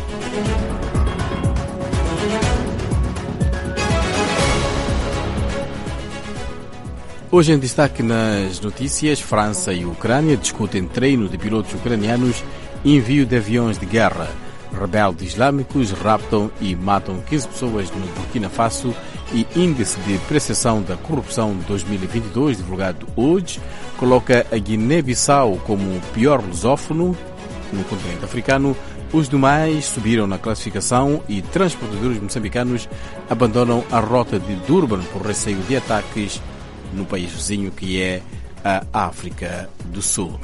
Hoje em destaque nas notícias, França e Ucrânia discutem treino de pilotos ucranianos e envio de aviões de guerra. Rebeldes islâmicos raptam e matam 15 pessoas no Burkina Faso e índice de percepção da corrupção de 2022, divulgado hoje, coloca a Guiné-Bissau como o pior lusófono no continente africano. Os demais subiram na classificação e transportadores moçambicanos abandonam a rota de Durban por receio de ataques no país vizinho, que é a África do Sul.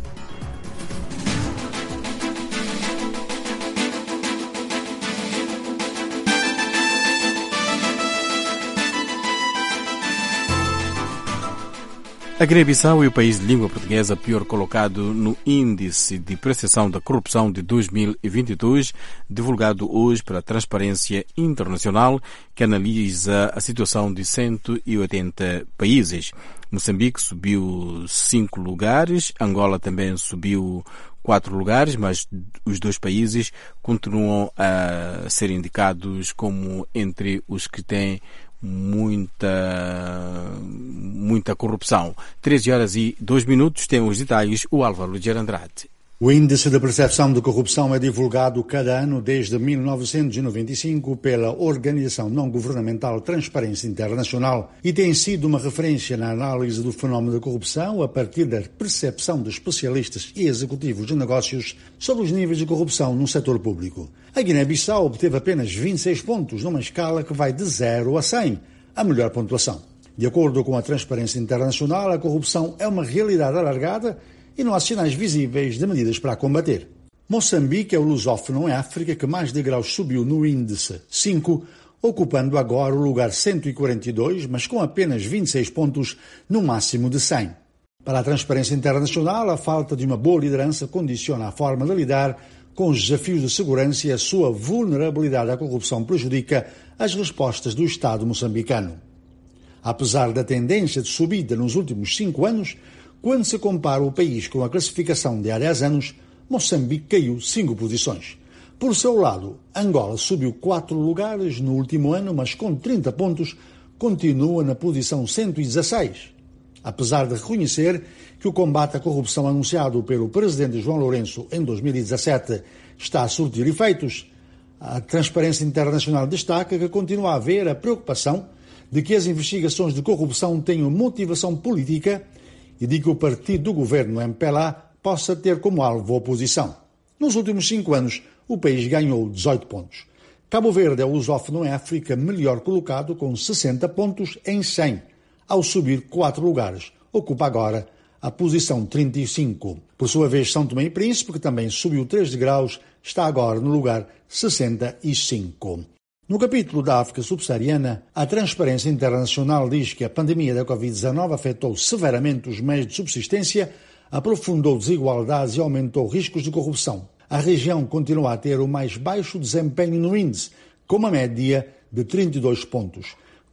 A Guiné-Bissau é o país de língua portuguesa pior colocado no Índice de Percepção da Corrupção de 2022, divulgado hoje pela Transparência Internacional, que analisa a situação de 180 países. Moçambique subiu 5 lugares, Angola também subiu 4 lugares, mas os dois países continuam a ser indicados como entre os que têm muita corrupção. 13h02, tem os detalhes o Álvaro de Andrade. O Índice de Percepção de Corrupção é divulgado cada ano desde 1995 pela organização não-governamental Transparência Internacional e tem sido uma referência na análise do fenómeno da corrupção a partir da percepção de especialistas e executivos de negócios sobre os níveis de corrupção no setor público. A Guiné-Bissau obteve apenas 26 pontos numa escala que vai de 0 a 100, a melhor pontuação. De acordo com a Transparência Internacional, a corrupção é uma realidade alargada e não há sinais visíveis de medidas para a combater. Moçambique é o lusófono em África que mais degraus subiu no índice 5, ocupando agora o lugar 142, mas com apenas 26 pontos no máximo de 100. Para a Transparência Internacional, a falta de uma boa liderança condiciona a forma de lidar com os desafios de segurança e a sua vulnerabilidade à corrupção prejudica as respostas do Estado moçambicano. Apesar da tendência de subida nos últimos 5 anos, quando se compara o país com a classificação de há 10 anos, Moçambique caiu 5 posições. Por seu lado, Angola subiu 4 lugares no último ano, mas com 30 pontos continua na posição 116. Apesar de reconhecer que o combate à corrupção anunciado pelo presidente João Lourenço em 2017 está a surtir efeitos, a Transparência Internacional destaca que continua a haver a preocupação de que as investigações de corrupção tenham motivação política e de que o partido do governo MPLA possa ter como alvo a oposição. Nos últimos 5 anos, o país ganhou 18 pontos. Cabo Verde é o lusófono em África melhor colocado, com 60 pontos em 100. Ao subir 4 lugares, ocupa agora a posição 35. Por sua vez, São Tomé e Príncipe, que também subiu 3 degraus, está agora no lugar 65. No capítulo da África subsaariana, a Transparência Internacional diz que a pandemia da Covid-19 afetou severamente os meios de subsistência, aprofundou desigualdades e aumentou riscos de corrupção. A região continua a ter o mais baixo desempenho no índice, com uma média de 32 pontos.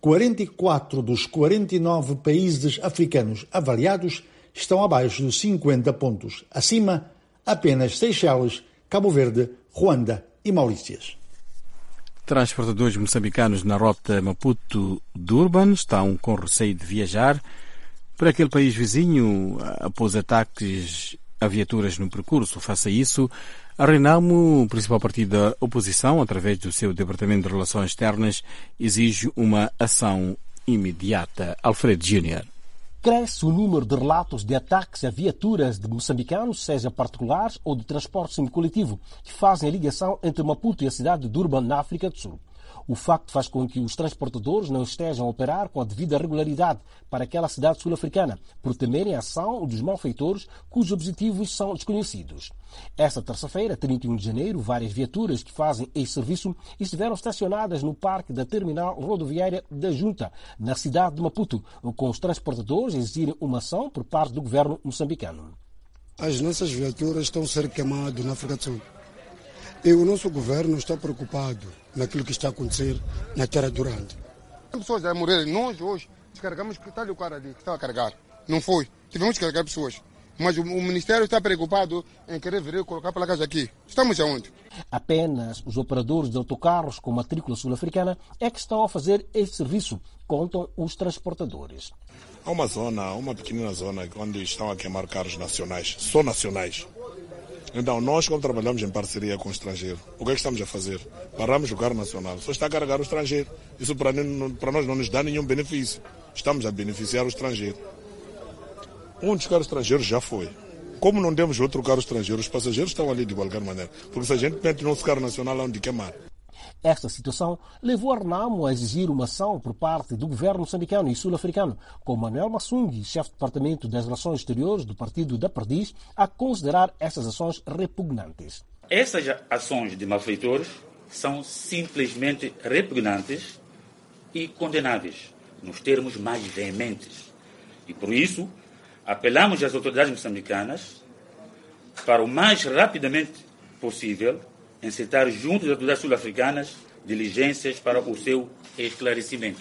44 dos 49 países africanos avaliados estão abaixo dos 50 pontos. Acima, apenas Seychelles, Cabo Verde, Ruanda e Maurícias. Transportadores moçambicanos na rota Maputo-Durban estão com receio de viajar para aquele país vizinho após ataques a viaturas no percurso. Face a isso, a Renamo, o principal partido da oposição, através do seu Departamento de Relações Externas, exige uma ação imediata. Alfredo Júnior. Cresce o número de relatos de ataques a viaturas de moçambicanos, seja particulares ou de transporte semicoletivo, que fazem a ligação entre Maputo e a cidade de Durban, na África do Sul. O facto faz com que os transportadores não estejam a operar com a devida regularidade para aquela cidade sul-africana, por temerem a ação dos malfeitores cujos objetivos são desconhecidos. Esta terça-feira, 31 de janeiro, várias viaturas que fazem esse serviço estiveram estacionadas no parque da terminal rodoviária da Junta, na cidade de Maputo, com os transportadores a exigirem uma ação por parte do governo moçambicano. As nossas viaturas estão a ser queimadas na África do Sul. E o nosso governo está preocupado naquilo que está a acontecer na terra durante. As pessoas a morrer, nós hoje descarregamos que está ali o cara ali que estava a carregar. Não foi. Tivemos que carregar pessoas. Mas o Ministério está preocupado em querer vir colocar placas aqui. Estamos aonde? Apenas os operadores de autocarros com matrícula sul-africana é que estão a fazer este serviço, contam os transportadores. Há uma zona, uma pequenina zona, onde estão a queimar carros nacionais, só nacionais. Então, nós, como trabalhamos em parceria com o estrangeiro, o que é que estamos a fazer? Paramos o carro nacional, só está a carregar o estrangeiro. Isso para nós não nos dá nenhum benefício. Estamos a beneficiar o estrangeiro. Um dos carros estrangeiros já foi. Como não temos outro carro estrangeiro, os passageiros estão ali de qualquer maneira. Porque se a gente mete o nosso carro nacional, é onde queimar. Esta situação levou a Renamo a exigir uma ação por parte do governo moçambicano e sul-africano, com Manuel Massungi, chefe de departamento das Relações Exteriores do Partido da Perdiz, a considerar essas ações repugnantes. Essas ações de malfeitores são simplesmente repugnantes e condenáveis, nos termos mais veementes. E por isso, apelamos às autoridades moçambicanas para o mais rapidamente possível incitar junto às autoridades sul-africanas diligências para o seu esclarecimento.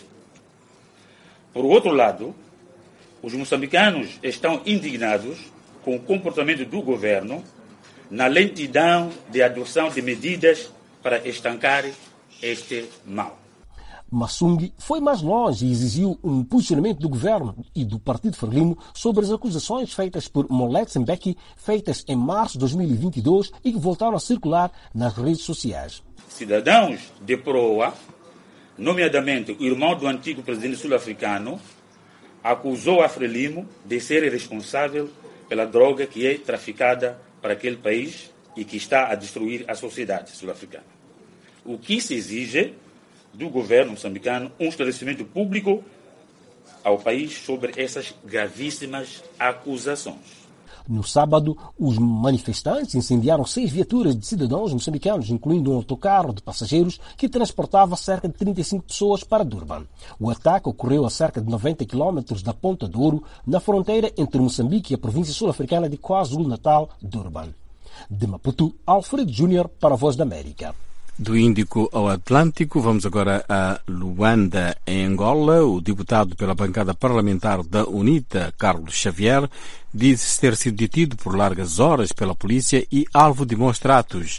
Por outro lado, os moçambicanos estão indignados com o comportamento do governo na lentidão de adoção de medidas para estancar este mal. Massungi foi mais longe e exigiu um posicionamento do governo e do Partido Frelimo sobre as acusações feitas por Molet Mbeki, feitas em março de 2022 e que voltaram a circular nas redes sociais. Cidadãos de proa, nomeadamente o irmão do antigo presidente sul-africano, acusou a Frelimo de ser responsável pela droga que é traficada para aquele país e que está a destruir a sociedade sul-africana. O que se exige do governo moçambicano um esclarecimento público ao país sobre essas gravíssimas acusações. No sábado, os manifestantes incendiaram 6 viaturas de cidadãos moçambicanos, incluindo um autocarro de passageiros que transportava cerca de 35 pessoas para Durban. O ataque ocorreu a cerca de 90 quilómetros da Ponta de Ouro, na fronteira entre Moçambique e a província sul-africana de KwaZulu-Natal, Durban. De Maputo, Alfredo Júnior para a Voz da América. Do Índico ao Atlântico, vamos agora a Luanda, em Angola. O deputado pela bancada parlamentar da UNITA, Carlos Xavier, disse ter sido detido por largas horas pela polícia e alvo de maus tratos.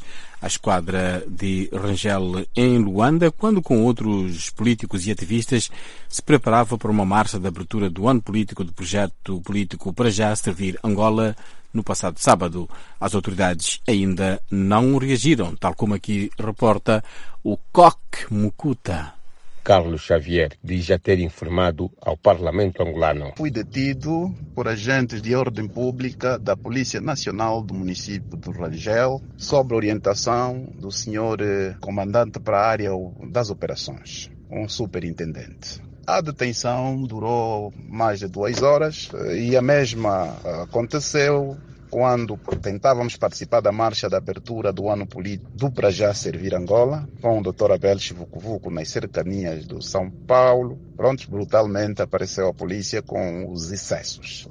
à esquadra de Rangel em Luanda, quando com outros políticos e ativistas se preparava para uma marcha de abertura do ano político do projeto político Para Já Servir Angola no passado sábado. As autoridades ainda não reagiram, tal como aqui reporta o Coque Mucuta. Carlos Xavier diz já ter informado ao Parlamento angolano. Fui detido por agentes de ordem pública da Polícia Nacional do município do Rangel, sob orientação do senhor comandante para a área das operações, um superintendente. A detenção durou mais de 2 horas e a mesma aconteceu quando tentávamos participar da marcha de abertura do ano político do Para Já Servir Angola, com o Dr. Abel Chivucuvuco nas cercanias do São Paulo. Pronto, brutalmente apareceu a polícia com os excessos.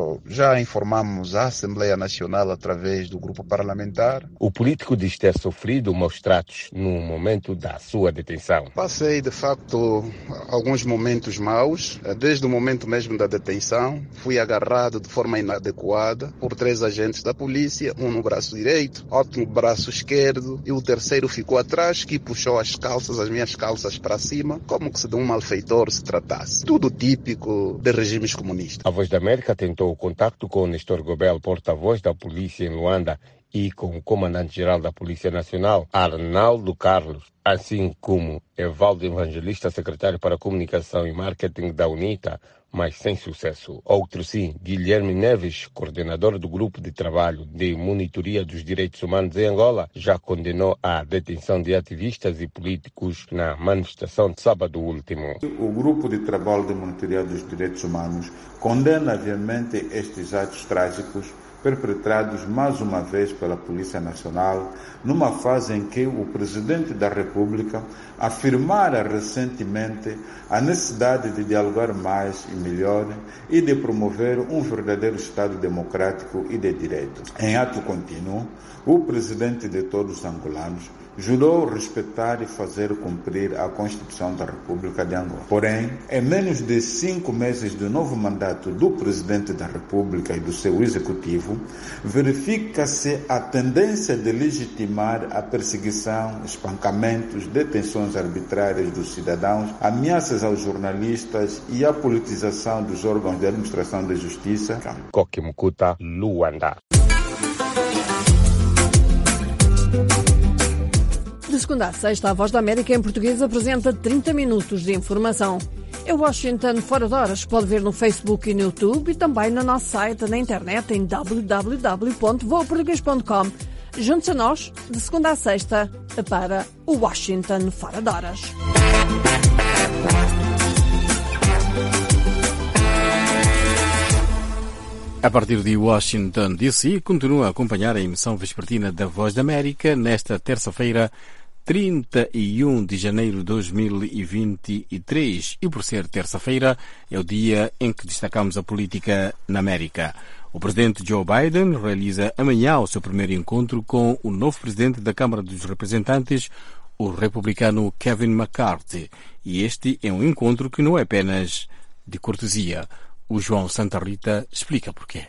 Já informamos a Assembleia Nacional através do grupo parlamentar. O político diz ter sofrido maus tratos no momento da sua detenção. Passei, de facto, alguns momentos maus. Desde o momento mesmo da detenção, fui agarrado de forma inadequada por 3 agentes da polícia, um no braço direito, outro no braço esquerdo, e o terceiro ficou atrás, que puxou as minhas calças para cima, como que se de um malfeitor se tratasse. Tudo típico de regimes comunistas. A Voz da América tentou o contacto com Nestor Gobel, porta-voz da polícia em Luanda, e com o comandante-geral da Polícia Nacional, Arnaldo Carlos, assim como Evaldo Evangelista, secretário para Comunicação e Marketing da UNITA, mas sem sucesso. Outro sim, Guilherme Neves, coordenador do Grupo de Trabalho de Monitoria dos Direitos Humanos em Angola, já condenou a detenção de ativistas e políticos na manifestação de sábado último. O Grupo de Trabalho de Monitoria dos Direitos Humanos condena viamente estes atos trágicos perpetrados mais uma vez pela Polícia Nacional, numa fase em que o Presidente da República afirmara recentemente a necessidade de dialogar mais e melhor e de promover um verdadeiro Estado democrático e de direito. Em ato contínuo, o Presidente de todos os angolanos jurou respeitar e fazer cumprir a Constituição da República de Angola. Porém, em menos de 5 meses do novo mandato do Presidente da República e do seu Executivo, verifica-se a tendência de legitimar a perseguição, espancamentos, detenções arbitrárias dos cidadãos, ameaças aos jornalistas e a politização dos órgãos de administração da justiça. Coque Mucuta, Luanda. De segunda a sexta, a Voz da América em português apresenta 30 minutos de informação. É Washington Fora de Horas. Pode ver no Facebook e no YouTube e também no nosso site na internet em www.voaportugues.com. Junte-se a nós, de segunda a sexta, para o Washington Fora de Horas. A partir de Washington, D.C., continua a acompanhar a emissão vespertina da Voz da América nesta terça-feira, 31 de janeiro de 2023. E por ser terça-feira, é o dia em que destacamos a política na América. O presidente Joe Biden realiza amanhã o seu primeiro encontro com o novo presidente da Câmara dos Representantes, o republicano Kevin McCarthy. E este é um encontro que não é apenas de cortesia. O João Santa Rita explica porquê.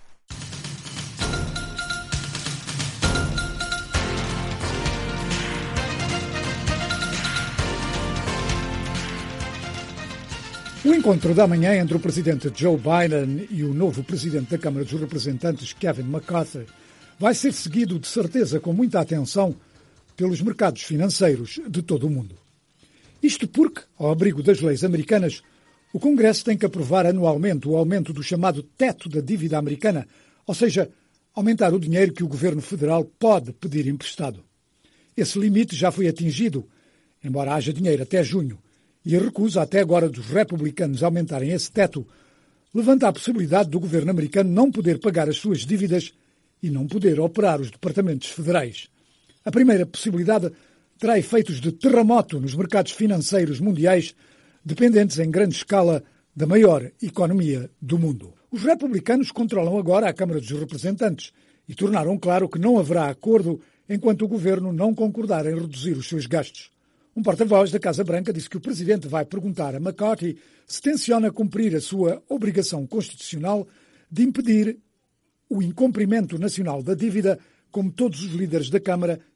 O encontro da manhã entre o presidente Joe Biden e o novo presidente da Câmara dos Representantes, Kevin McCarthy, vai ser seguido, de certeza, com muita atenção pelos mercados financeiros de todo o mundo. Isto porque, ao abrigo das leis americanas, o Congresso tem que aprovar anualmente o aumento do chamado teto da dívida americana, ou seja, aumentar o dinheiro que o governo federal pode pedir emprestado. Esse limite já foi atingido, embora haja dinheiro até junho, e a recusa até agora dos republicanos aumentarem esse teto levanta a possibilidade do governo americano não poder pagar as suas dívidas e não poder operar os departamentos federais. A primeira possibilidade terá efeitos de terremoto nos mercados financeiros mundiais, dependentes em grande escala da maior economia do mundo. Os republicanos controlam agora a Câmara dos Representantes e tornaram claro que não haverá acordo enquanto o governo não concordar em reduzir os seus gastos. Um porta-voz da Casa Branca disse que o presidente vai perguntar a McCarthy se tenciona cumprir a sua obrigação constitucional de impedir o incumprimento nacional da dívida, como todos os líderes da Câmara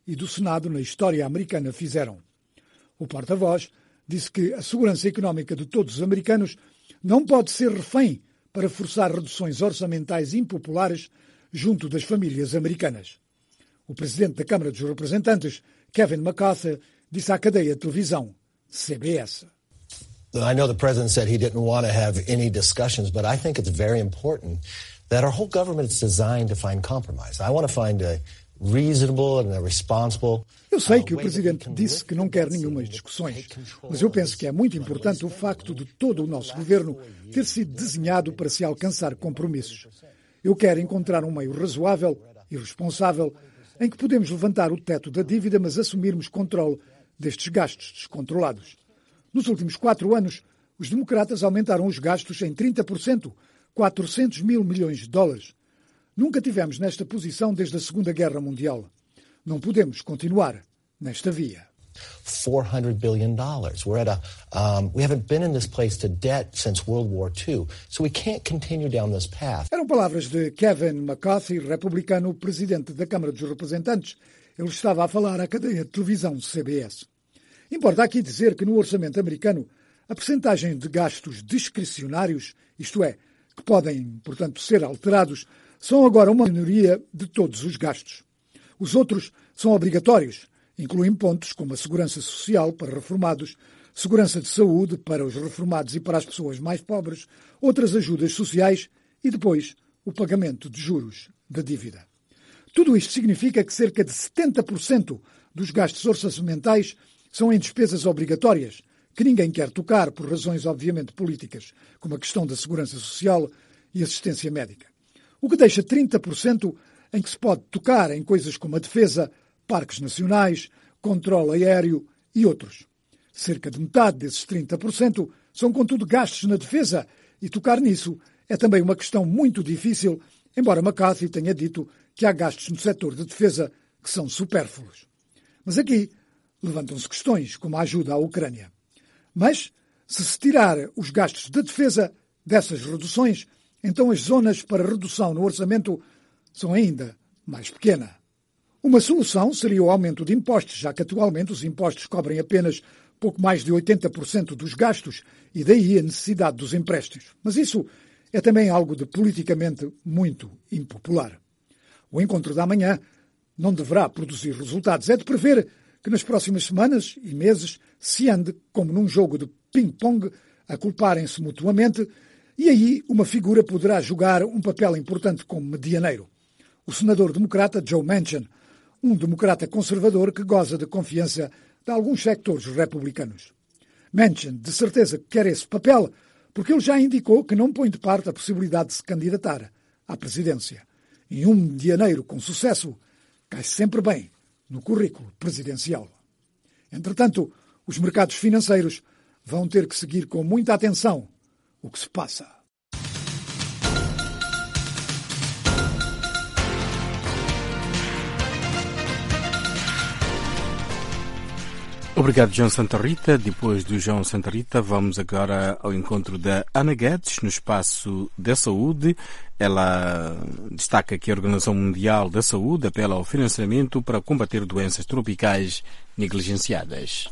e do Senado na história americana fizeram. O porta-voz disse que a segurança económica de todos os americanos não pode ser refém para forçar reduções orçamentais impopulares junto das famílias americanas. O presidente da Câmara dos Representantes, Kevin McCarthy, disse à cadeia de televisão CBS. I know the president said he didn't want to have any discussions, but I think it's very important that our whole government is designed to find compromise. I want to find a reasonable and a responsible. Eu sei que o presidente disse que não quer nenhumas discussões, mas eu penso que é muito importante o facto de todo o nosso governo ter sido desenhado para se alcançar compromissos. Eu quero encontrar um meio razoável e responsável em que podemos levantar o teto da dívida, mas assumirmos controle destes gastos descontrolados. Nos últimos 4 anos, os democratas aumentaram os gastos em 30%, 400 mil milhões de dólares. Nunca tivemos nesta posição desde a Segunda Guerra Mundial. Não podemos continuar nesta via. $400 billion. We haven't been in this place to debt since World War II, so we can't continue down this path. Eram palavras de Kevin McCarthy, republicano, presidente da Câmara dos Representantes. Ele estava a falar à cadeia de televisão CBS. Importa aqui dizer que no orçamento americano, a percentagem de gastos discricionários, isto é, que podem, portanto, ser alterados, são agora uma minoria de todos os gastos. Os outros são obrigatórios, incluem pontos como a segurança social para reformados, segurança de saúde para os reformados e para as pessoas mais pobres, outras ajudas sociais e depois o pagamento de juros da dívida. Tudo isto significa que cerca de 70% dos gastos orçamentais são em despesas obrigatórias, que ninguém quer tocar por razões obviamente políticas, como a questão da segurança social e assistência médica. O que deixa 30% em que se pode tocar em coisas como a defesa, parques nacionais, controle aéreo e outros. Cerca de metade desses 30% são, contudo, gastos na defesa, e tocar nisso é também uma questão muito difícil, embora McCarthy tenha dito que há gastos no setor de defesa que são supérfluos. Mas aqui levantam-se questões como a ajuda à Ucrânia. Mas, se tirar os gastos de defesa dessas reduções, então as zonas para redução no orçamento são ainda mais pequenas. Uma solução seria o aumento de impostos, já que atualmente os impostos cobrem apenas pouco mais de 80% dos gastos e daí a necessidade dos empréstimos. Mas isso é também algo de politicamente muito impopular. O encontro da manhã não deverá produzir resultados. É de prever que nas próximas semanas e meses se ande, como num jogo de ping-pong, a culparem-se mutuamente, e aí uma figura poderá jogar um papel importante como medianeiro. O senador democrata Joe Manchin, um democrata conservador que goza de confiança de alguns sectores republicanos. Manchin, de certeza, quer esse papel, porque ele já indicou que não põe de parte a possibilidade de se candidatar à presidência. E um medianeiro com sucesso cai sempre bem no currículo presidencial. Entretanto, os mercados financeiros vão ter que seguir com muita atenção o que se passa. Obrigado, João Santa Rita. Depois do João Santa Rita, vamos agora ao encontro da Ana Guedes, no espaço da saúde. Ela destaca que a Organização Mundial da Saúde apela ao financiamento para combater doenças tropicais negligenciadas.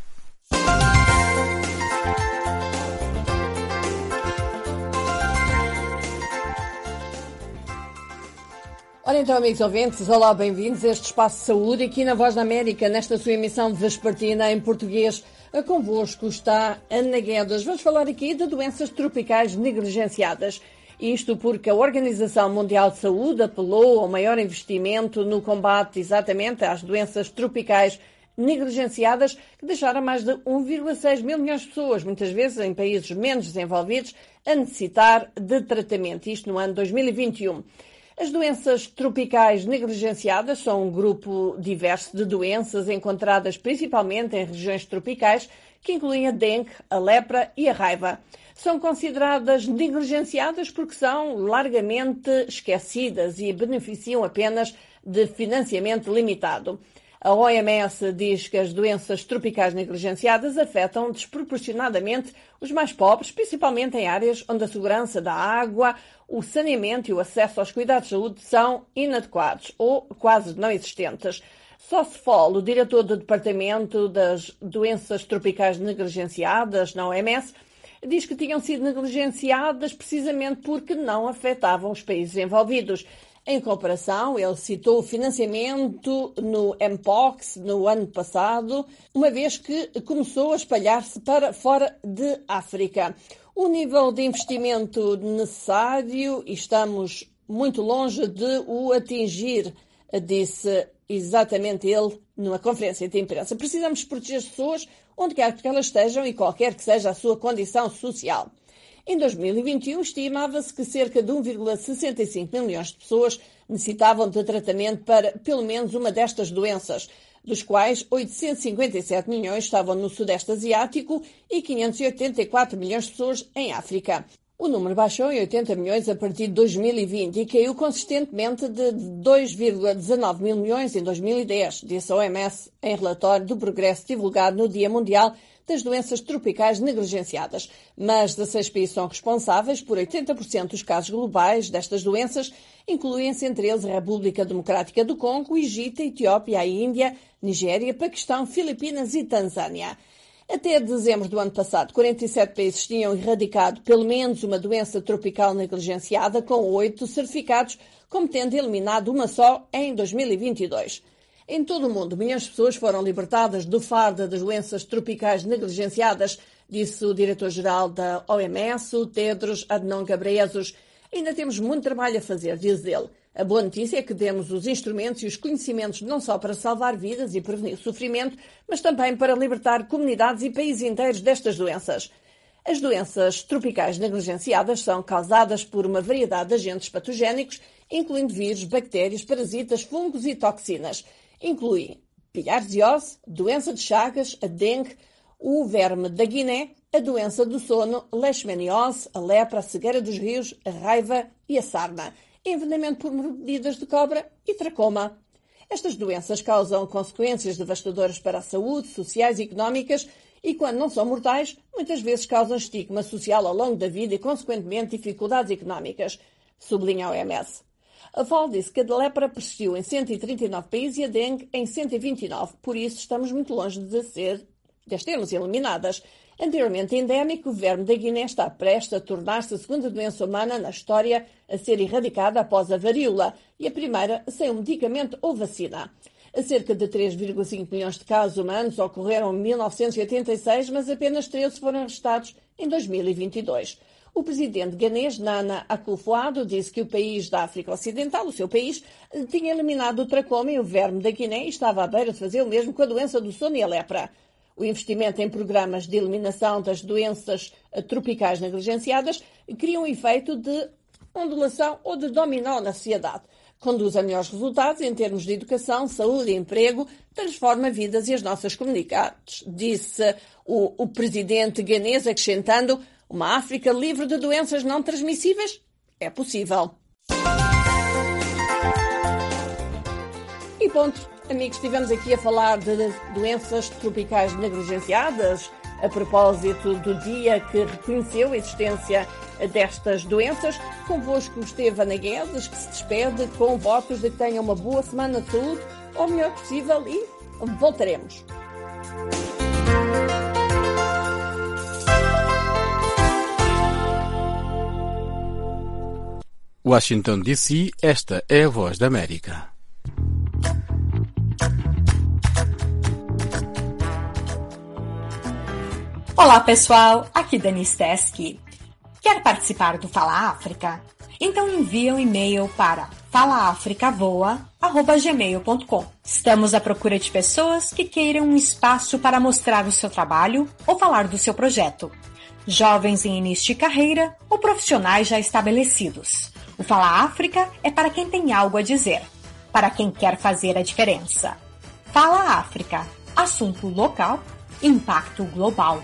Ora então, amigos ouvintes, olá, bem-vindos a este Espaço de Saúde aqui na Voz da América, nesta sua emissão vespertina em português. Convosco está Ana Guedes. Vamos falar aqui de doenças tropicais negligenciadas. Isto porque a Organização Mundial de Saúde apelou ao maior investimento no combate exatamente às doenças tropicais negligenciadas, que deixaram mais de 1,6 mil milhões de pessoas, muitas vezes em países menos desenvolvidos, a necessitar de tratamento. Isto no ano 2021. As doenças tropicais negligenciadas são um grupo diverso de doenças encontradas principalmente em regiões tropicais, que incluem a dengue, a lepra e a raiva. São consideradas negligenciadas porque são largamente esquecidas e beneficiam apenas de financiamento limitado. A OMS diz que as doenças tropicais negligenciadas afetam desproporcionadamente os mais pobres, principalmente em áreas onde a segurança da água, o saneamento e o acesso aos cuidados de saúde são inadequados ou quase não existentes. Sosfol, o diretor do Departamento das Doenças Tropicais Negligenciadas na OMS, diz que tinham sido negligenciadas precisamente porque não afetavam os países envolvidos. Em comparação, ele citou o financiamento no Mpox no ano passado, uma vez que começou a espalhar-se para fora de África. O nível de investimento necessário, e estamos muito longe de o atingir, disse exatamente ele numa conferência de imprensa. Precisamos proteger as pessoas onde quer que elas estejam e qualquer que seja a sua condição social. Em 2021, estimava-se que cerca de 1,65 milhões de pessoas necessitavam de tratamento para pelo menos uma destas doenças, dos quais 857 milhões estavam no Sudeste Asiático e 584 milhões de pessoas em África. O número baixou em 80 milhões a partir de 2020 e caiu consistentemente de 2,19 mil milhões em 2010, disse a OMS em relatório do progresso divulgado no Dia Mundial das Doenças Tropicais Negligenciadas. Mas 16 países são responsáveis por 80% dos casos globais destas doenças, incluem-se entre eles a República Democrática do Congo, o Egito, a Etiópia, a Índia, Nigéria, Paquistão, Filipinas e Tanzânia. Até dezembro do ano passado, 47 países tinham erradicado pelo menos uma doença tropical negligenciada, com 8 certificados como tendo eliminado uma só em 2022. Em todo o mundo, milhões de pessoas foram libertadas do fardo das doenças tropicais negligenciadas, disse o diretor-geral da OMS, o Tedros Adhanom Ghebreyesus. Ainda temos muito trabalho a fazer, diz ele. A boa notícia é que temos os instrumentos e os conhecimentos não só para salvar vidas e prevenir sofrimento, mas também para libertar comunidades e países inteiros destas doenças. As doenças tropicais negligenciadas são causadas por uma variedade de agentes patogénicos, incluindo vírus, bactérias, parasitas, fungos e toxinas. Incluem bilharziose, doença de Chagas, a dengue, o verme da Guiné, a doença do sono, leishmaniose, a lepra, a cegueira dos rios, a raiva e a sarna, envenenamento por mordidas de cobra e tracoma. Estas doenças causam consequências devastadoras para a saúde, sociais e económicas e, quando não são mortais, muitas vezes causam estigma social ao longo da vida e, consequentemente, dificuldades económicas, sublinha a OMS. A FAO disse que a lepra persistiu em 139 países e a dengue em 129, por isso estamos muito longe de sermos eliminadas. Anteriormente endémico, o verme da Guiné está prestes a tornar-se a segunda doença humana na história a ser erradicada após a varíola e a primeira sem um medicamento ou vacina. Cerca de 3,5 milhões de casos humanos ocorreram em 1986, mas apenas 13 foram registrados em 2022. O presidente ganês, Nana Akufo-Addo, disse que o país da África Ocidental, o seu país, tinha eliminado o tracoma e o verme da Guiné e estava à beira de fazer o mesmo com a doença do sono e a lepra. O investimento em programas de eliminação das doenças tropicais negligenciadas cria um efeito de ondulação ou de dominó na sociedade. Conduz a melhores resultados em termos de educação, saúde e emprego, transforma vidas e as nossas comunidades, disse o presidente ganês, acrescentando: uma África livre de doenças não transmissíveis é possível. E ponto. Amigos, estivemos aqui a falar de doenças tropicais negligenciadas, a propósito do dia que reconheceu a existência destas doenças. Convosco esteve Ana Guedes, que se despede com votos de que tenham uma boa semana de saúde, ou o melhor possível, e voltaremos. Washington, D.C., esta é a Voz da América. Olá pessoal, aqui Dani Steski. Quer participar do Fala África? Então envia um e-mail para falaafricavoa@gmail.com. Estamos à procura de pessoas que queiram um espaço para mostrar o seu trabalho ou falar do seu projeto. Jovens em início de carreira ou profissionais já estabelecidos. O Fala África é para quem tem algo a dizer, para quem quer fazer a diferença. Fala África, assunto local, impacto global.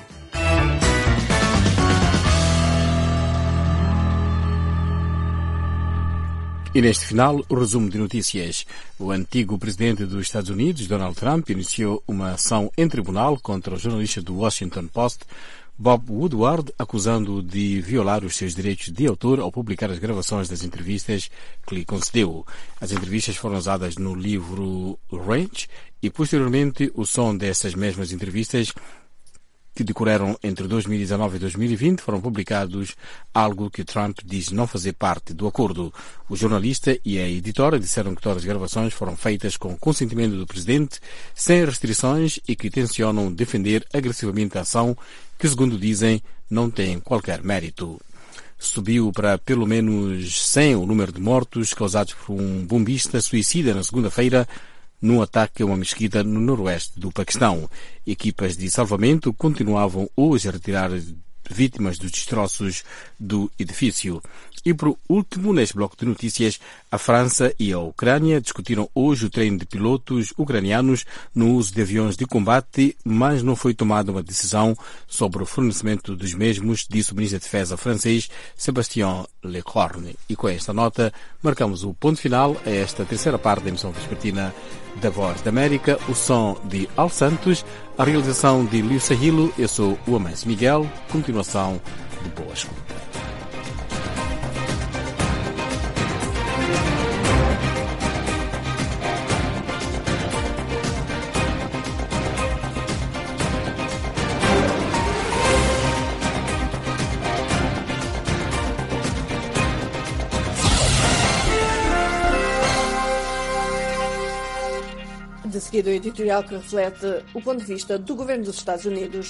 E neste final, o resumo de notícias. O antigo presidente dos Estados Unidos, Donald Trump, iniciou uma ação em tribunal contra o jornalista do Washington Post, Bob Woodward, acusando-o de violar os seus direitos de autor ao publicar as gravações das entrevistas que lhe concedeu. As entrevistas foram usadas no livro Range e posteriormente o som dessas mesmas entrevistas que decorreram entre 2019 e 2020 foram publicados, algo que Trump diz não fazer parte do acordo. O jornalista e a editora disseram que todas as gravações foram feitas com consentimento do presidente, sem restrições e que tencionam defender agressivamente a ação que, segundo dizem, não tem qualquer mérito. Subiu para pelo menos 100 o número de mortos causados por um bombista suicida na segunda-feira num ataque a uma mesquita no noroeste do Paquistão. Equipas de salvamento continuavam hoje a retirar vítimas dos destroços do edifício. E por último, neste bloco de notícias, a França e a Ucrânia discutiram hoje o treino de pilotos ucranianos no uso de aviões de combate, mas não foi tomada uma decisão sobre o fornecimento dos mesmos, disse o ministro da Defesa francês, Sébastien Lecornu. E com esta nota, marcamos o ponto final a esta terceira parte da emissão vespertina da Voz da América, o som de Al Santos, a realização de Liu Sahilo. Eu sou o Amancio Miguel. Continuação de boa escuta. De seguida, o editorial que reflete o ponto de vista do governo dos Estados Unidos.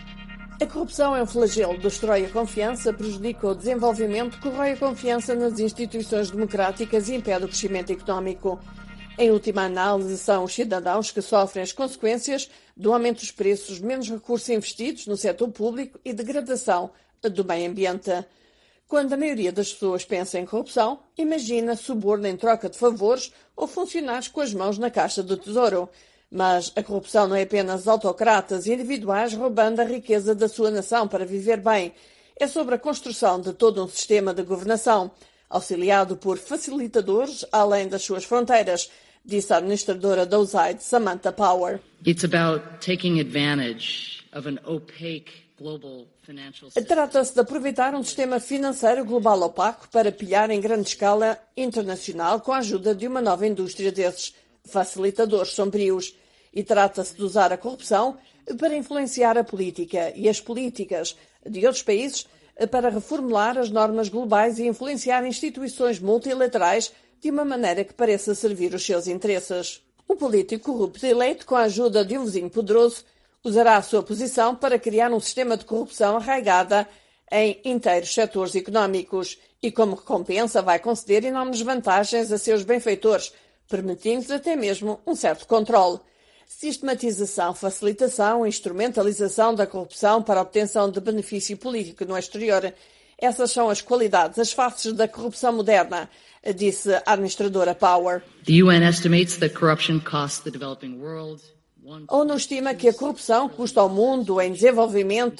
A corrupção é um flagelo, destrói a confiança, prejudica o desenvolvimento, corrói a confiança nas instituições democráticas e impede o crescimento económico. Em última análise, são os cidadãos que sofrem as consequências do aumento dos preços, menos recursos investidos no setor público e degradação do meio ambiente. Quando a maioria das pessoas pensa em corrupção, imagina suborno em troca de favores ou funcionários com as mãos na caixa do tesouro. Mas a corrupção não é apenas autocratas individuais roubando a riqueza da sua nação para viver bem. É sobre a construção de todo um sistema de governação, auxiliado por facilitadores além das suas fronteiras, disse a administradora da USAID, Samantha Power. It's about taking advantage of an opaque global financial system. Trata-se de aproveitar um sistema financeiro global opaco para pilhar em grande escala internacional com a ajuda de uma nova indústria desses facilitadores sombrios. E trata-se de usar a corrupção para influenciar a política e as políticas de outros países para reformular as normas globais e influenciar instituições multilaterais de uma maneira que pareça servir os seus interesses. O político corrupto eleito com a ajuda de um vizinho poderoso usará a sua posição para criar um sistema de corrupção arraigada em inteiros setores económicos e, como recompensa, vai conceder enormes vantagens a seus benfeitores, permitindo-lhes até mesmo um certo controle. Sistematização, facilitação e instrumentalização da corrupção para a obtenção de benefício político no exterior. Essas são as qualidades, as faces da corrupção moderna, disse a administradora Power. The UN estimates that corruption costs the developing world. A ONU estima que a corrupção custa ao mundo em desenvolvimento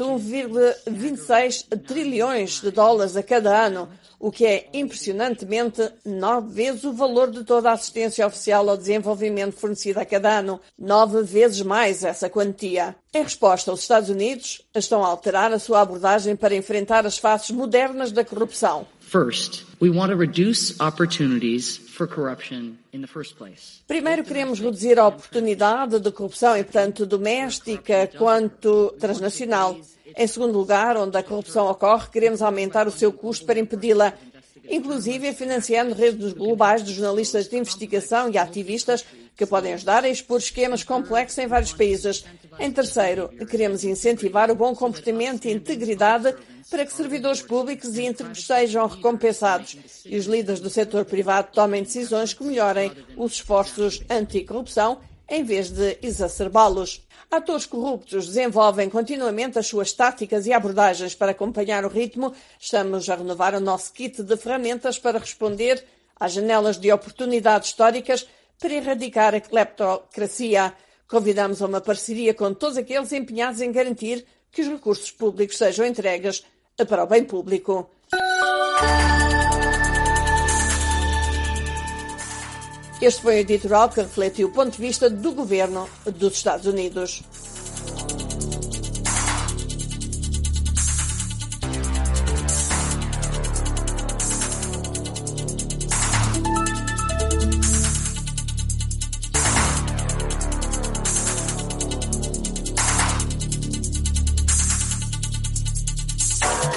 1,26 trilhões de dólares a cada ano, o que é impressionantemente 9 vezes o valor de toda a assistência oficial ao desenvolvimento fornecida a cada ano, 9 vezes mais essa quantia. Em resposta, os Estados Unidos estão a alterar a sua abordagem para enfrentar as faces modernas da corrupção. First, we want to reduce opportunities for corruption in the first place. Primeiro, queremos reduzir a oportunidade de corrupção, tanto doméstica quanto transnacional. Em segundo lugar, onde a corrupção ocorre, queremos aumentar o seu custo para impedi-la, inclusive financiando redes globais de jornalistas de investigação e ativistas que podem ajudar a expor esquemas complexos em vários países. Em terceiro, queremos incentivar o bom comportamento e integridade para que servidores públicos e íntegros sejam recompensados e os líderes do setor privado tomem decisões que melhorem os esforços anticorrupção em vez de exacerbá-los. Atores corruptos desenvolvem continuamente as suas táticas e abordagens para acompanhar o ritmo. Estamos a renovar o nosso kit de ferramentas para responder às janelas de oportunidades históricas para erradicar a cleptocracia. Convidamos a uma parceria com todos aqueles empenhados em garantir que os recursos públicos sejam entregues para o bem público. Este foi o editorial que refletiu o ponto de vista do governo dos Estados Unidos.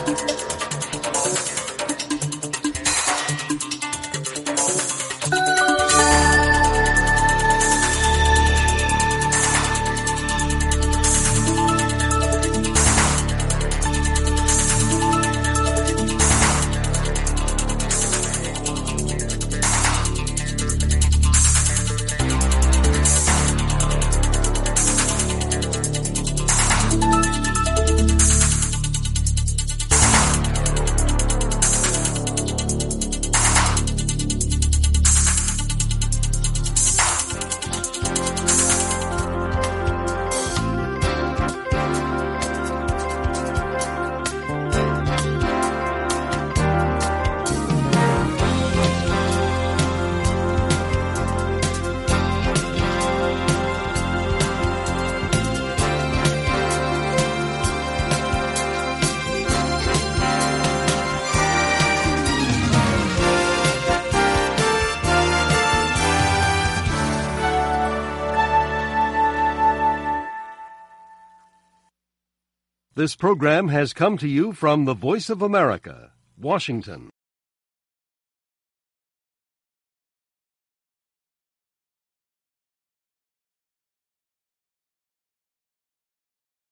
This program has come to you from the Voice of America, Washington.